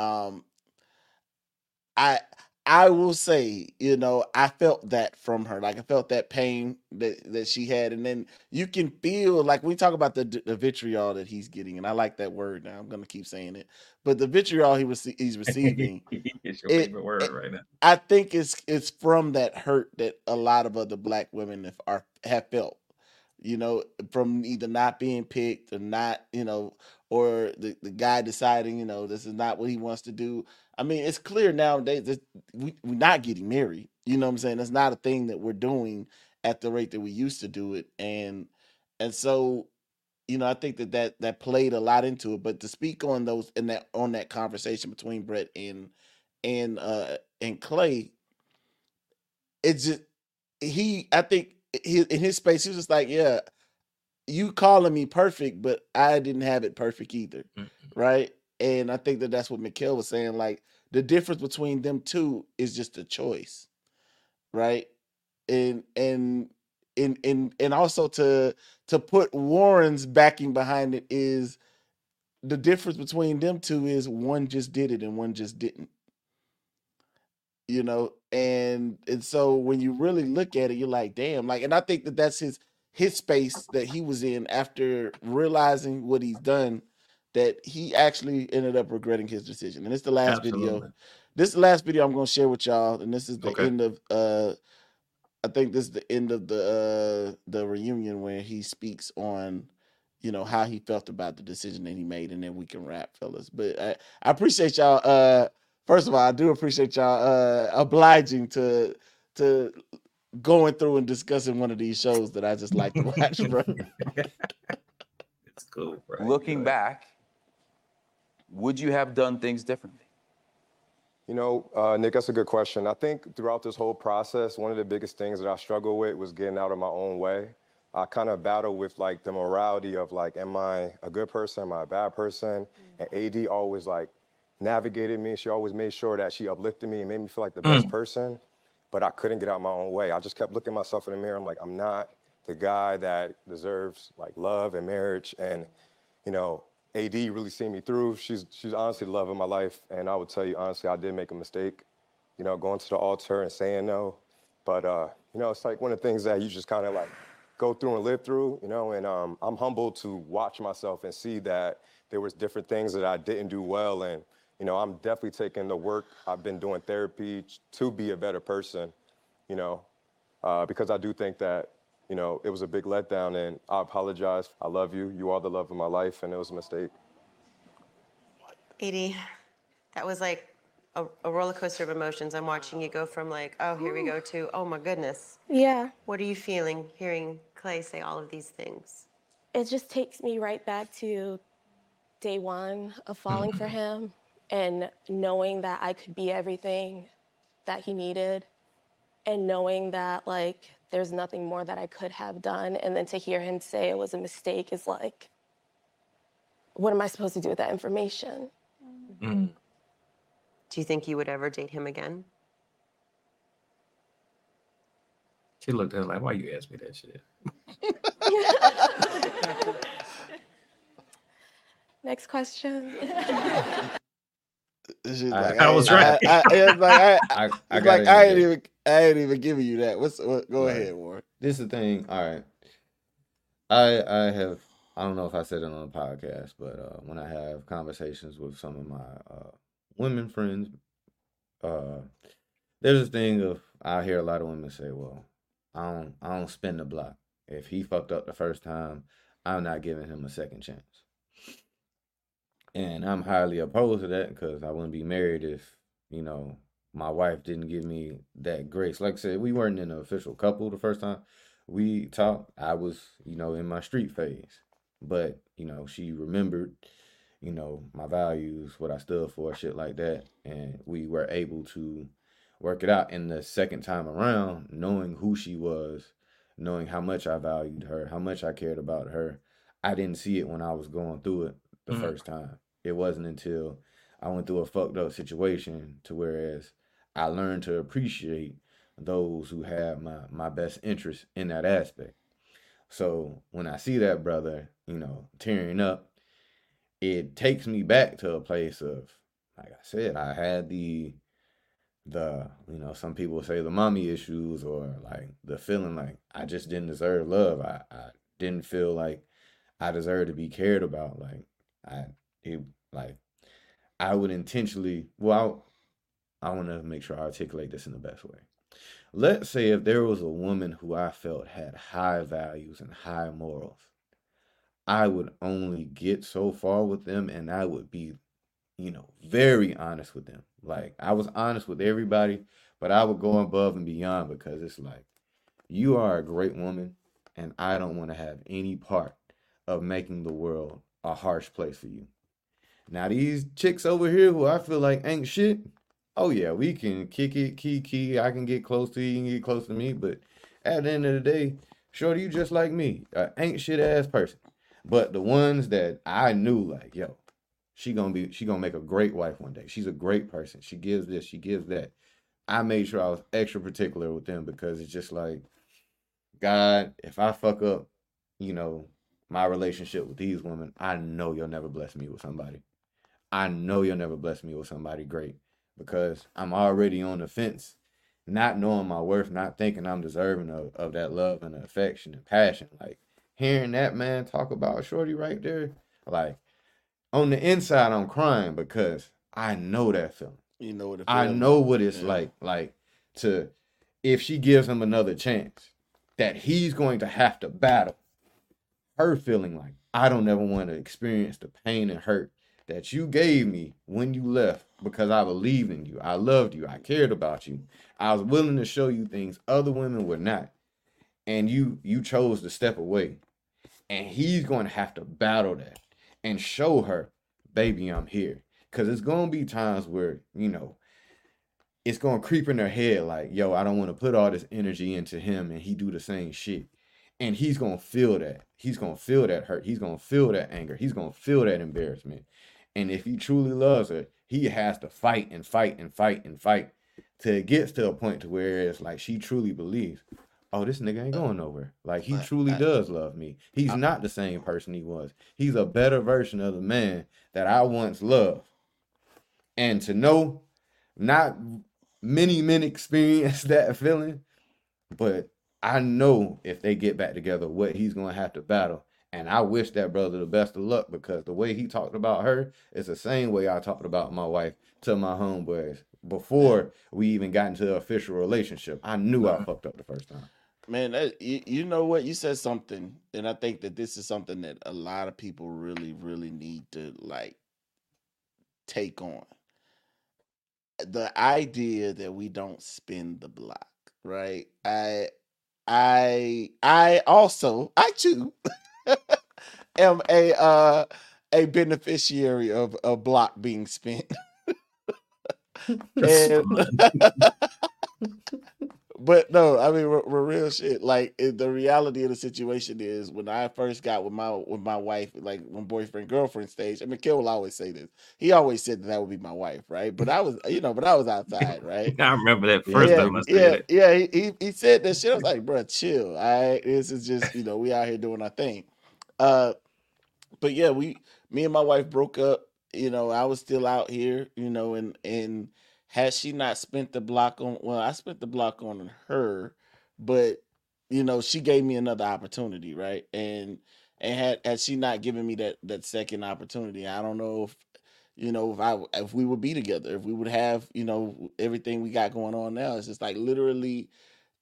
I will say, I felt that from her. Like, I felt that pain that she had. And then you can feel, like, when we talk about the vitriol that he's getting, and I like that word now, I'm going to keep saying it, but the vitriol he's receiving. It's your favorite word right now. I think it's from that hurt that a lot of other Black women have felt, from either not being picked or not, or the guy deciding, this is not what he wants to do. I mean, it's clear nowadays that we're not getting married. You know what I'm saying? That's not a thing that we're doing at the rate that we used to do it. And so, I think that played a lot into it. But to speak on those on that conversation between Brett and Clay, it's just I think in his space, he was just like, yeah, you calling me perfect, but I didn't have it perfect either. Mm-hmm. Right. And I think that's what Mikhail was saying. Like, the difference between them two is just a choice. Right. And also to put Warren's backing behind it is the difference between them two is one just did it and one just didn't. And so when you really look at it, you're like, damn, like, and I think that's his space that he was in after realizing what he's done, that he actually ended up regretting his decision. And it's the last video. This is the last video I'm going to share with y'all. And this is the end of, I think this is the end of the reunion where he speaks on, how he felt about the decision that he made. And then we can wrap, fellas. But I appreciate y'all. First of all, I do appreciate y'all obliging to going through and discussing one of these shows that I just like to watch, bro. It's cool, bro. Looking back, would you have done things differently? You know, Nick, that's a good question. I think throughout this whole process, one of the biggest things that I struggled with was getting out of my own way. I kind of battled with like the morality of like, am I a good person? Am I a bad person? And AD always like navigated me. She always made sure that she uplifted me and made me feel like the best person. But I couldn't get out my own way. I just kept looking myself in the mirror. I'm like, I'm not the guy that deserves like love and marriage. And, you know, AD really seen me through. She's honestly the love of my life. And I would tell you, honestly, I did make a mistake, you know, going to the altar and saying no. But, you know, it's like one of the things that you just kind of like go through and live through, you know, and I'm humbled to watch myself and see that there was different things that I didn't do well. And, you know, I'm definitely taking the work. I've been doing therapy to be a better person, you know, because I do think that, you know, it was a big letdown, and I apologize. I love you. You are the love of my life, and it was a mistake. Edie, that was like a roller coaster of emotions. I'm watching you go from like, oh, here we go, to, oh my goodness. Yeah. What are you feeling hearing Clay say all of these things? It just takes me right back to day one of falling for him and knowing that I could be everything that he needed, and knowing that like there's nothing more that I could have done. And then to hear him say it was a mistake is like, what am I supposed to do with that information? Do you think you would ever date him again? She looked at her like, why you ask me that shit? Next question. She's like, I was right. I ain't even giving you that. Go ahead, Warren. This is the thing. All right. I don't know if I said it on the podcast, but when I have conversations with some of my women friends, there's this thing of, I hear a lot of women say, well, I don't spin the block. If he fucked up the first time, I'm not giving him a second chance. And I'm highly opposed to that, because I wouldn't be married if, you know, my wife didn't give me that grace. Like I said, we weren't an official couple the first time we talked. I was, you know, in my street phase. But, you know, she remembered, you know, my values, what I stood for, shit like that. And we were able to work it out. And the second time around, knowing who she was, knowing how much I valued her, how much I cared about her, I didn't see it when I was going through it the first time. It wasn't until I went through a fucked up situation to whereas I learned to appreciate those who have my best interest in that aspect. So when I see that brother, you know, tearing up, it takes me back to a place of, like I said, I had the you know, some people say the mommy issues, or like the feeling like I just didn't deserve love. I didn't feel like I deserved to be cared about. Like I would intentionally, well, I want to make sure I articulate this in the best way. Let's say if there was a woman who I felt had high values and high morals, I would only get so far with them, and I would be, you know, very honest with them. Like, I was honest with everybody, but I would go above and beyond, because it's like, you are a great woman, and I don't want to have any part of making the world a harsh place for you. Now, these chicks over here who I feel like ain't shit, oh yeah, we can kick it, key, I can get close to you, you can get close to me, but at the end of the day, shorty, you just like me, ain't shit ass person. But the ones that I knew, like, yo, she gonna make a great wife one day. She's a great person. She gives this, she gives that. I made sure I was extra particular with them, because it's just like, God, if I fuck up, you know, my relationship with these women, I know you'll never bless me with somebody. I know you'll never bless me with somebody great, because I'm already on the fence, not knowing my worth, not thinking I'm deserving of that love and affection and passion. Like, hearing that man talk about shorty right there, like, on the inside, I'm crying, because I know that feeling. You know what it feels I know what it's like to, if she gives him another chance, that he's going to have to battle her feeling like, I don't ever want to experience the pain and hurt that you gave me when you left, because I believed in you. I loved you. I cared about you. I was willing to show you things other women were not. And you chose to step away. And he's going to have to battle that and show her baby, I'm here. Because it's going to be times where, it's going to creep in their head like, yo, I don't want to put all this energy into him and he do the same shit. And he's going to feel that. He's going to feel that hurt. He's going to feel that anger. He's going to feel that embarrassment. And if he truly loves her, he has to fight and fight and fight and fight till it gets to a point to where it's like she truly believes, oh, this nigga ain't going nowhere. Like, he truly does love me. He's not the same person he was. He's a better version of the man that I once loved. And to know, not many men experience that feeling, but I know if they get back together, what he's going to have to battle. And I wish that brother the best of luck, because the way he talked about her is the same way I talked about my wife to my homeboys before we even got into an official relationship. I knew I fucked up the first time. Man, you know what? You said something, and I think that this is something that a lot of people really, really need to like take on. The idea that we don't spin the block, right? I too am a beneficiary of a block being spent. But no, I mean, we're real shit. Like, the reality of the situation is, when I first got with my wife, like when boyfriend girlfriend stage, I mean, Kel will always say this. He always said that would be my wife, right? But I was, I was outside, right? I remember that first time I said it. Yeah. He said that shit. I was like, bro, chill. All right, this is just, we out here doing our thing. But yeah, me and my wife broke up. I was still out here, and had she not spent the block on, well, I spent the block on her, but she gave me another opportunity, right? And had she not given me that second opportunity, I don't know if we would be together, if we would have everything we got going on now. It's just like, literally,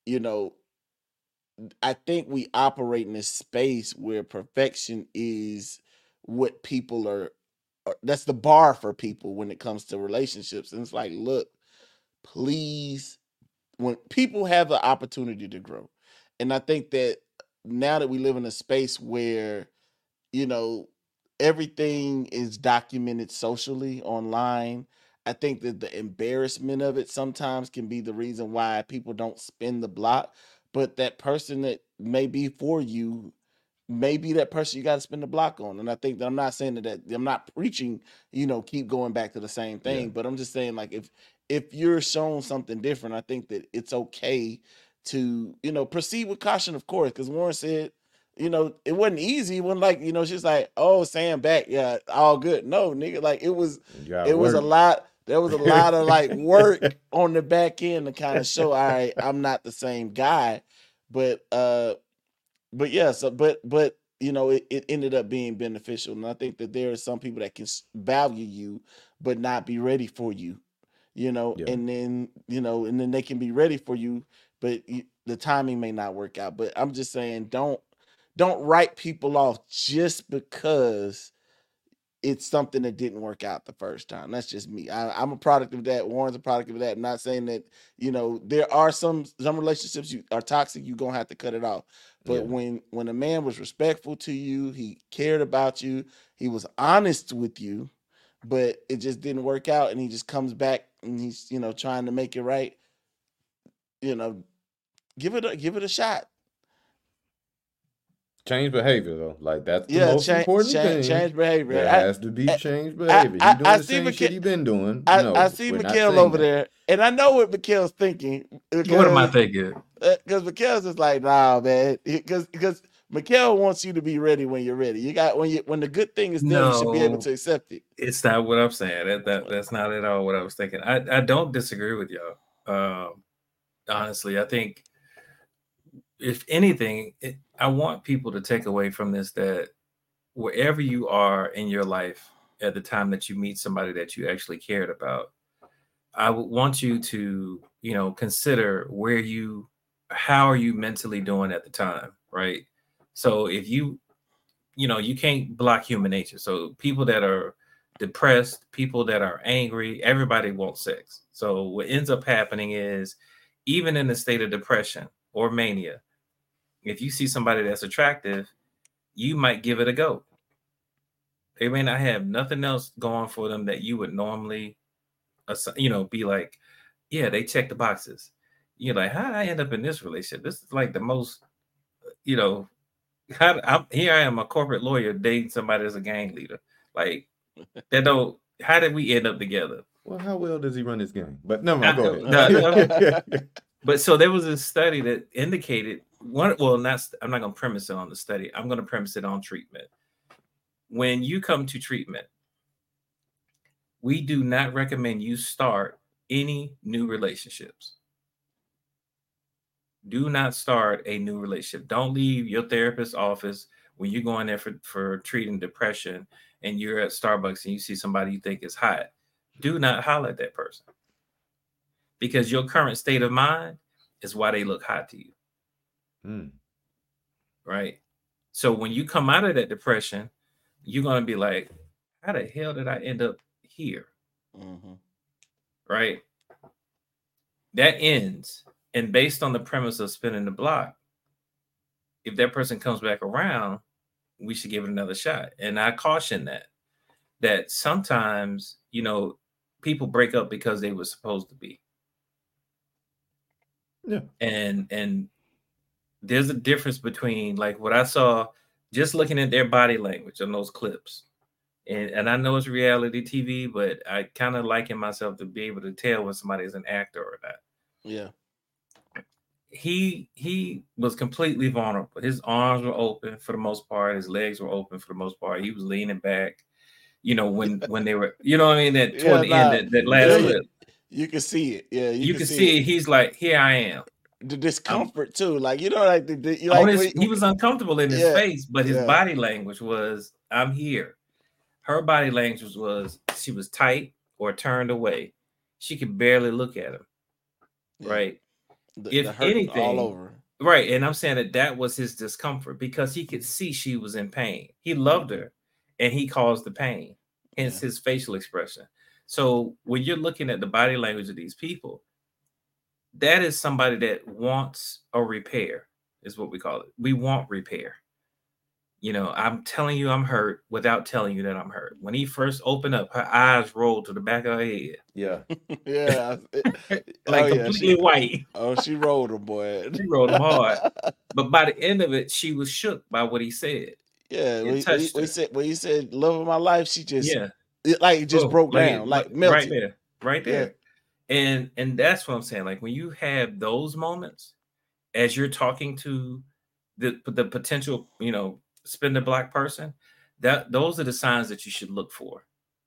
I think we operate in this space where perfection is what people are. That's the bar for people when it comes to relationships. And it's like, look, please, when people have the opportunity to grow. And I think that now that we live in a space where, everything is documented socially online, I think that the embarrassment of it sometimes can be the reason why people don't spin the block. But that person that may be for you, maybe that person you got to spend the block on. And I think that, I'm not saying that I'm not preaching, keep going back to the same thing, but I'm just saying, like, if you're shown something different, I think that it's okay to, proceed with caution, of course, because Warren said, it wasn't easy. It wasn't like, she's like, oh, Sam back. Yeah, all good. No, nigga, like, it was a lot. There was a lot of like work on the back end to kind of show, all right, I'm not the same guy. But yeah, but it ended up being beneficial. And I think that there are some people that can value you, but not be ready for you, and then, and then they can be ready for you, but the timing may not work out. But I'm just saying, don't write people off just because it's something that didn't work out the first time. That's just me. I'm a product of that. Warren's a product of that. I'm not saying that, there are some relationships you are toxic, you're going to have to cut it off. But when a man was respectful to you, he cared about you, he was honest with you, but it just didn't work out, and he just comes back and he's, trying to make it right, give it a shot. Change behavior, though. Like, that's the most important thing. Change behavior. There has to be change behavior. He's doing the same shit he's been doing. I see Mikhail over there, and I know what Mikhail's thinking. What am I thinking? Because Mikhail's just like, nah, man. Because Mikhail wants you to be ready when you're ready. You got when the good thing is there, you should be able to accept it. It's not what I'm saying. That's not at all what I was thinking. I don't disagree with y'all. Honestly, I think, if anything, I want people to take away from this that wherever you are in your life at the time that you meet somebody that you actually cared about, I would want you to, consider how are you mentally doing at the time, right? So if you can't block human nature. So people that are depressed, people that are angry, everybody wants sex. So what ends up happening is, even in a state of depression or mania, if you see somebody that's attractive, you might give it a go. They may not have nothing else going for them that you would normally, be like, yeah, they check the boxes. You're like, how did I end up in this relationship? This is like the most, here I am, a corporate lawyer dating somebody that's a gang leader. Like, how did we end up together? Well, how well does he run his game? But no, go ahead. No. But so there was a study that indicated I'm not going to premise it on the study. I'm going to premise it on treatment. When you come to treatment, we do not recommend you start any new relationships. Do not start a new relationship. Don't leave your therapist's office when you're going there for treating depression and you're at Starbucks and you see somebody you think is hot. Do not holler at that person, because your current state of mind is why they look hot to you. Right? So when you come out of that depression, you're going to be like, how the hell did I end up here? Right? That ends. And based on the premise of spinning the block, if that person comes back around, we should give it another shot. And I caution that sometimes, people break up because they were supposed to be. Yeah. And there's a difference between, like, what I saw just looking at their body language on those clips. And I know it's reality TV, but I kind of liken myself to be able to tell when somebody is an actor or not. Yeah. He was completely vulnerable. His arms were open for the most part. His legs were open for the most part. He was leaning back, when they were, that toward the end, that last clip. You can see it. Yeah. You can see it. He's like, here I am. The discomfort too. Like, he was uncomfortable in his face, but his body language was, I'm here. Her body language was she was tight or turned away. She could barely look at him. Yeah. Right. If anything, all over. Right. And I'm saying that was his discomfort, because he could see she was in pain. He loved her and he caused the pain, hence his facial expression. So when you're looking at the body language of these people, that is somebody that wants a repair, is what we call it. We want repair. I'm telling you I'm hurt without telling you that I'm hurt. When he first opened up, her eyes rolled to the back of her head. Yeah. Yeah. Completely white. Oh, she rolled him, boy. She rolled him hard. But by the end of it, she was shook by what he said. Yeah. When he said love of my life, she just broke down, melted. Right there. Yeah. And that's what I'm saying. Like, when you have those moments as you're talking to the potential, spin the block person, those are the signs that you should look for.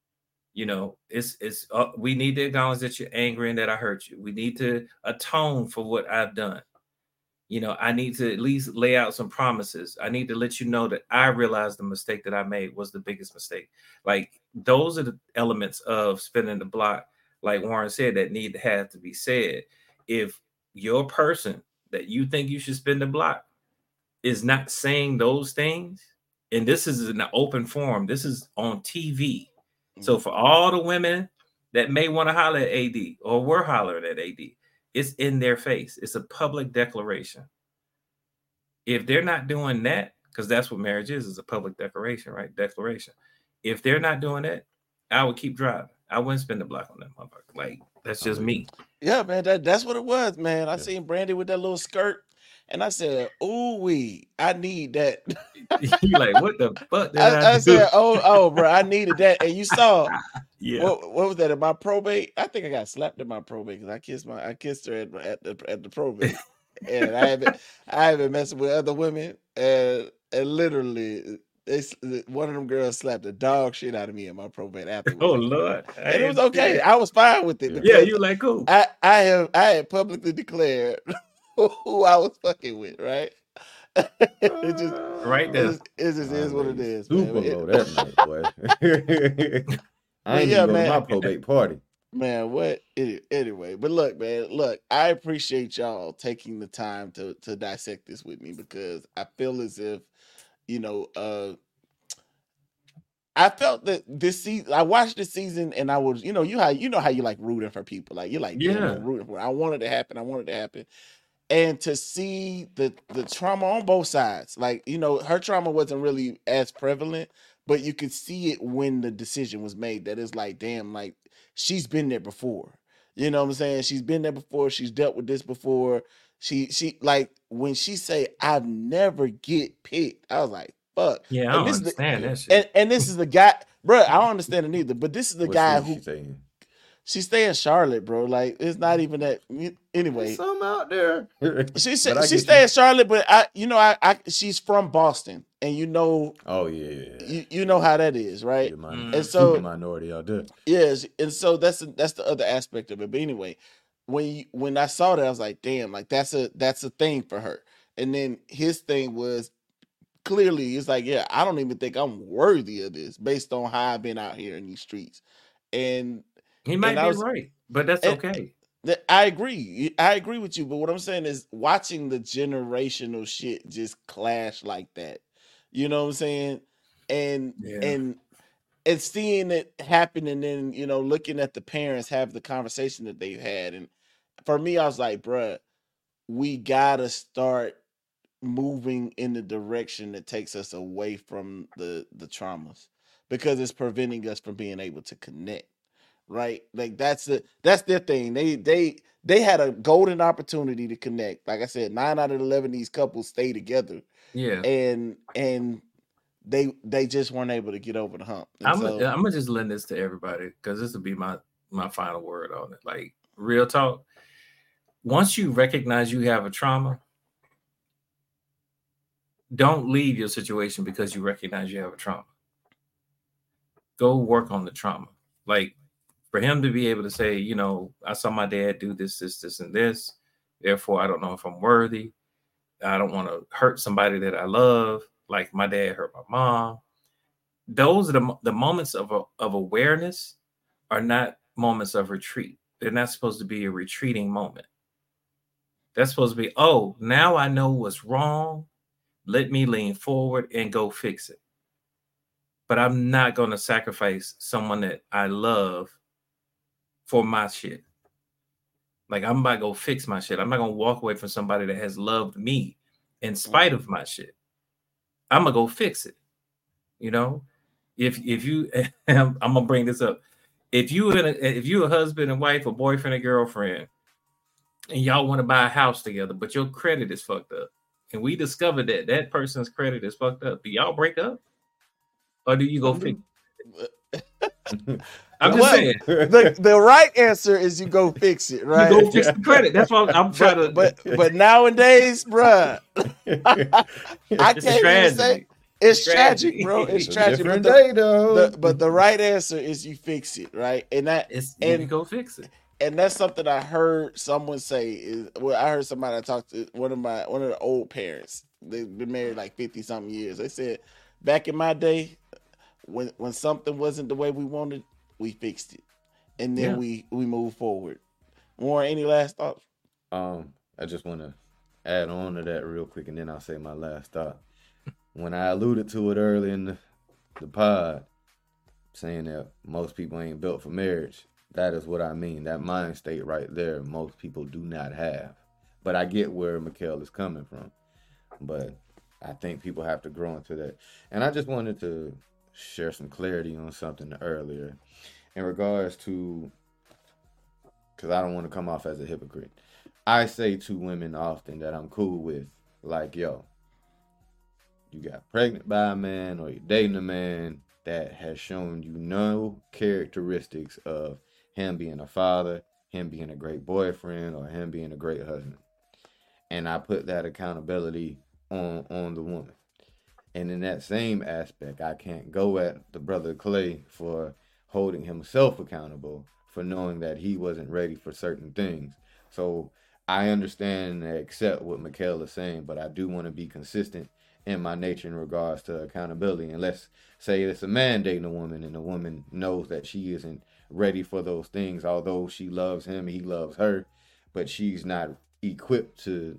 It's we need to acknowledge that you're angry and that I hurt you. We need to atone for what I've done. I need to at least lay out some promises. I need to let you know that I realized the mistake that I made was the biggest mistake. Like, those are the elements of spinning the block, like Warren said, that need to have to be said. If your person that you think you should spin the block is not saying those things, and this is in an open forum, this is on TV. So for all the women that may want to holler at AD or were hollering at AD, it's in their face. It's a public declaration. If they're not doing that, because that's what marriage is a public declaration, right? Declaration. If they're not doing that, I would keep driving. I wouldn't spin the block on that motherfucker. Like, that's just me. Yeah, man, that's what it was, man. I seen Brandy with that little skirt. And I said, "Ooh, I need that." You like, what the fuck? I said, "Oh, bro, I needed that." And you saw, yeah. What was that in my probate? I think I got slapped in my probate because I kissed her at the probate, and I haven't messing with other women, and literally, one of them girls slapped the dog shit out of me in my probate afterwards. Oh Lord, and it was okay. I was fine with it. Yeah, you like cool. I had publicly declared who I was fucking with, right? It just right there. It just is what it is. Super low that night, boy. I ain't even go to my probate party. Man, what? Anyway, but look, man, I appreciate y'all taking the time to dissect this with me, because I feel as if, I felt that this season, I watched this season and I was, how you like rooting for people. Like, you're like, rooting for it. I wanted it to happen. And to see the trauma on both sides, like, her trauma wasn't really as prevalent, but you could see it when the decision was made. That is like, damn, like she's been there before. You know what I'm saying? She's been there before. She's dealt with this before. She like when she say, "I've never get picked," I was like, "Fuck." Yeah, I And don't this is understand the, that shit. and this is the guy, bro. I don't understand it either. But this is the What guy city who she saying? she stay in Charlotte, bro. Like it's not even that. Anyway, There's some out there. she But I she get stay you. in Charlotte, but I she's from Boston, and you know Oh yeah. you know how that is, right? You're And super so minority out there. yes, and so that's the other aspect of it. But anyway, when I saw that, I was like, damn, like that's a thing for her. And then his thing was clearly it's like, yeah, I don't even think I'm worthy of this based on how I've been out here in these streets. And He might I be was right, but that's and okay. I agree. I agree with you. But what I'm saying is watching the generational shit just clash like that. You know what I'm saying? And Yeah. and seeing it happen, and then looking at the parents have the conversation that they've had. And for me, I was like, bruh, we gotta start moving in the direction that takes us away from the traumas, because it's preventing us from being able to connect, right? Like that's their thing. They had a golden opportunity to connect. Like I said, 9 out of 11 of these couples stay together, Yeah. and they just weren't able to get over the hump. And I'm so gonna just lend this to everybody because this will be my final word on it. Like real talk. Once you recognize you have a trauma, don't leave your situation because you recognize you have a trauma. Go work on the trauma. Like for him to be able to say, I saw my dad do this, and this. Therefore, I don't know if I'm worthy. I don't want to hurt somebody that I love. Like my dad hurt my mom. Those are the moments of awareness are not moments of retreat. They're not supposed to be a retreating moment. That's supposed to be, oh, now I know what's wrong. Let me lean forward and go fix it. But I'm not going to sacrifice someone that I love for my shit. Like I'm about to go fix my shit. I'm not going to walk away from somebody that has loved me in spite of my shit. I'm going to go fix it. If you, I'm going to bring this up. If you a husband and wife, or boyfriend and girlfriend, and y'all want to buy a house together, but your credit is fucked up, and we discovered that person's credit is fucked up, do y'all break up? Or do you go fix it? I'm just saying. The right answer is you go fix it, right? You go fix the credit. That's what I'm trying to. But nowadays, bruh, I can't even say it's tragic, bro. It's tragic. Different day, though. But the right answer is you fix it, right? And you go fix it. And that's something I heard someone say. I heard somebody talk to one of the old parents. They've been married like 50 something years. They said back in my day, when something wasn't the way we wanted, we fixed it, and then we moved forward. Warren, any last thoughts? I just want to add on to that real quick, and then I'll say my last thought. When I alluded to it early in the pod, saying that most people ain't built for marriage, that is what I mean. That mind state right there, most people do not have. But I get where Mikhail is coming from. But I think people have to grow into that. And I just wanted to share some clarity on something earlier in regards to, because I don't want to come off as a hypocrite. I say to women often that I'm cool with, like, yo, you got pregnant by a man or you're dating a man that has shown you no characteristics of him being a father, him being a great boyfriend, or him being a great husband. And I put that accountability on the woman. And in that same aspect, I can't go at the brother Clay for holding himself accountable for knowing that he wasn't ready for certain things. So I understand and accept what Mikhail is saying, but I do want to be consistent in my nature in regards to accountability. And let's say it's a man dating a woman, and the woman knows that she isn't ready for those things, although she loves him, he loves her, but she's not equipped to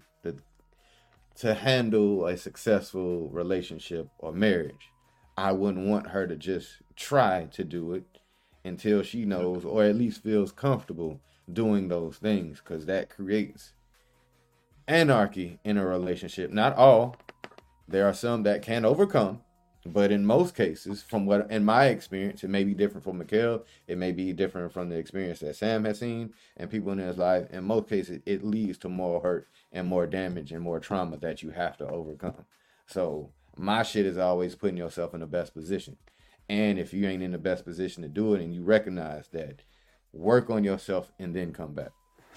handle a successful relationship or marriage. I wouldn't want her to just try to do it until she knows, or at least feels comfortable doing those things, because that creates anarchy in a relationship. Not all. There are some that can overcome, But in most cases, from what in my experience, it may be different from Mikhail. It may be different from the experience that Sam has seen and people in his life. In most cases, it leads to more hurt and more damage and more trauma that you have to overcome. So my shit is always putting yourself in the best position. And if you ain't in the best position to do it and you recognize that, work on yourself and then come back.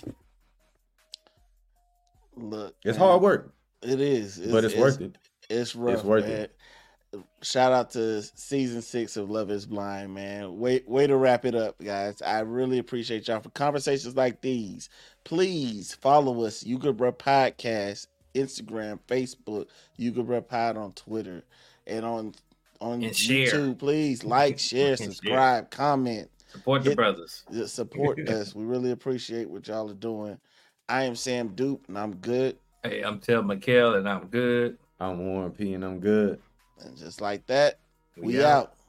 Look, It's man, hard work. It is, but it's worth it. It's rough, It's worth man. it. Shout out to season 6 of Love Is Blind, man. Way to wrap it up, guys. I really appreciate y'all for conversations like these. Please follow us, You Good Bruh Podcast, Instagram, Facebook, You Good Bruh Pod on Twitter, and on And share. YouTube. Please like, share, subscribe, comment. Support the brothers. Support us. We really appreciate what y'all are doing. I am Sam Dupe, and I'm good. Hey, I'm Tel McHale, and I'm good. I'm Warren P, and I'm good. And just like that, we out. out.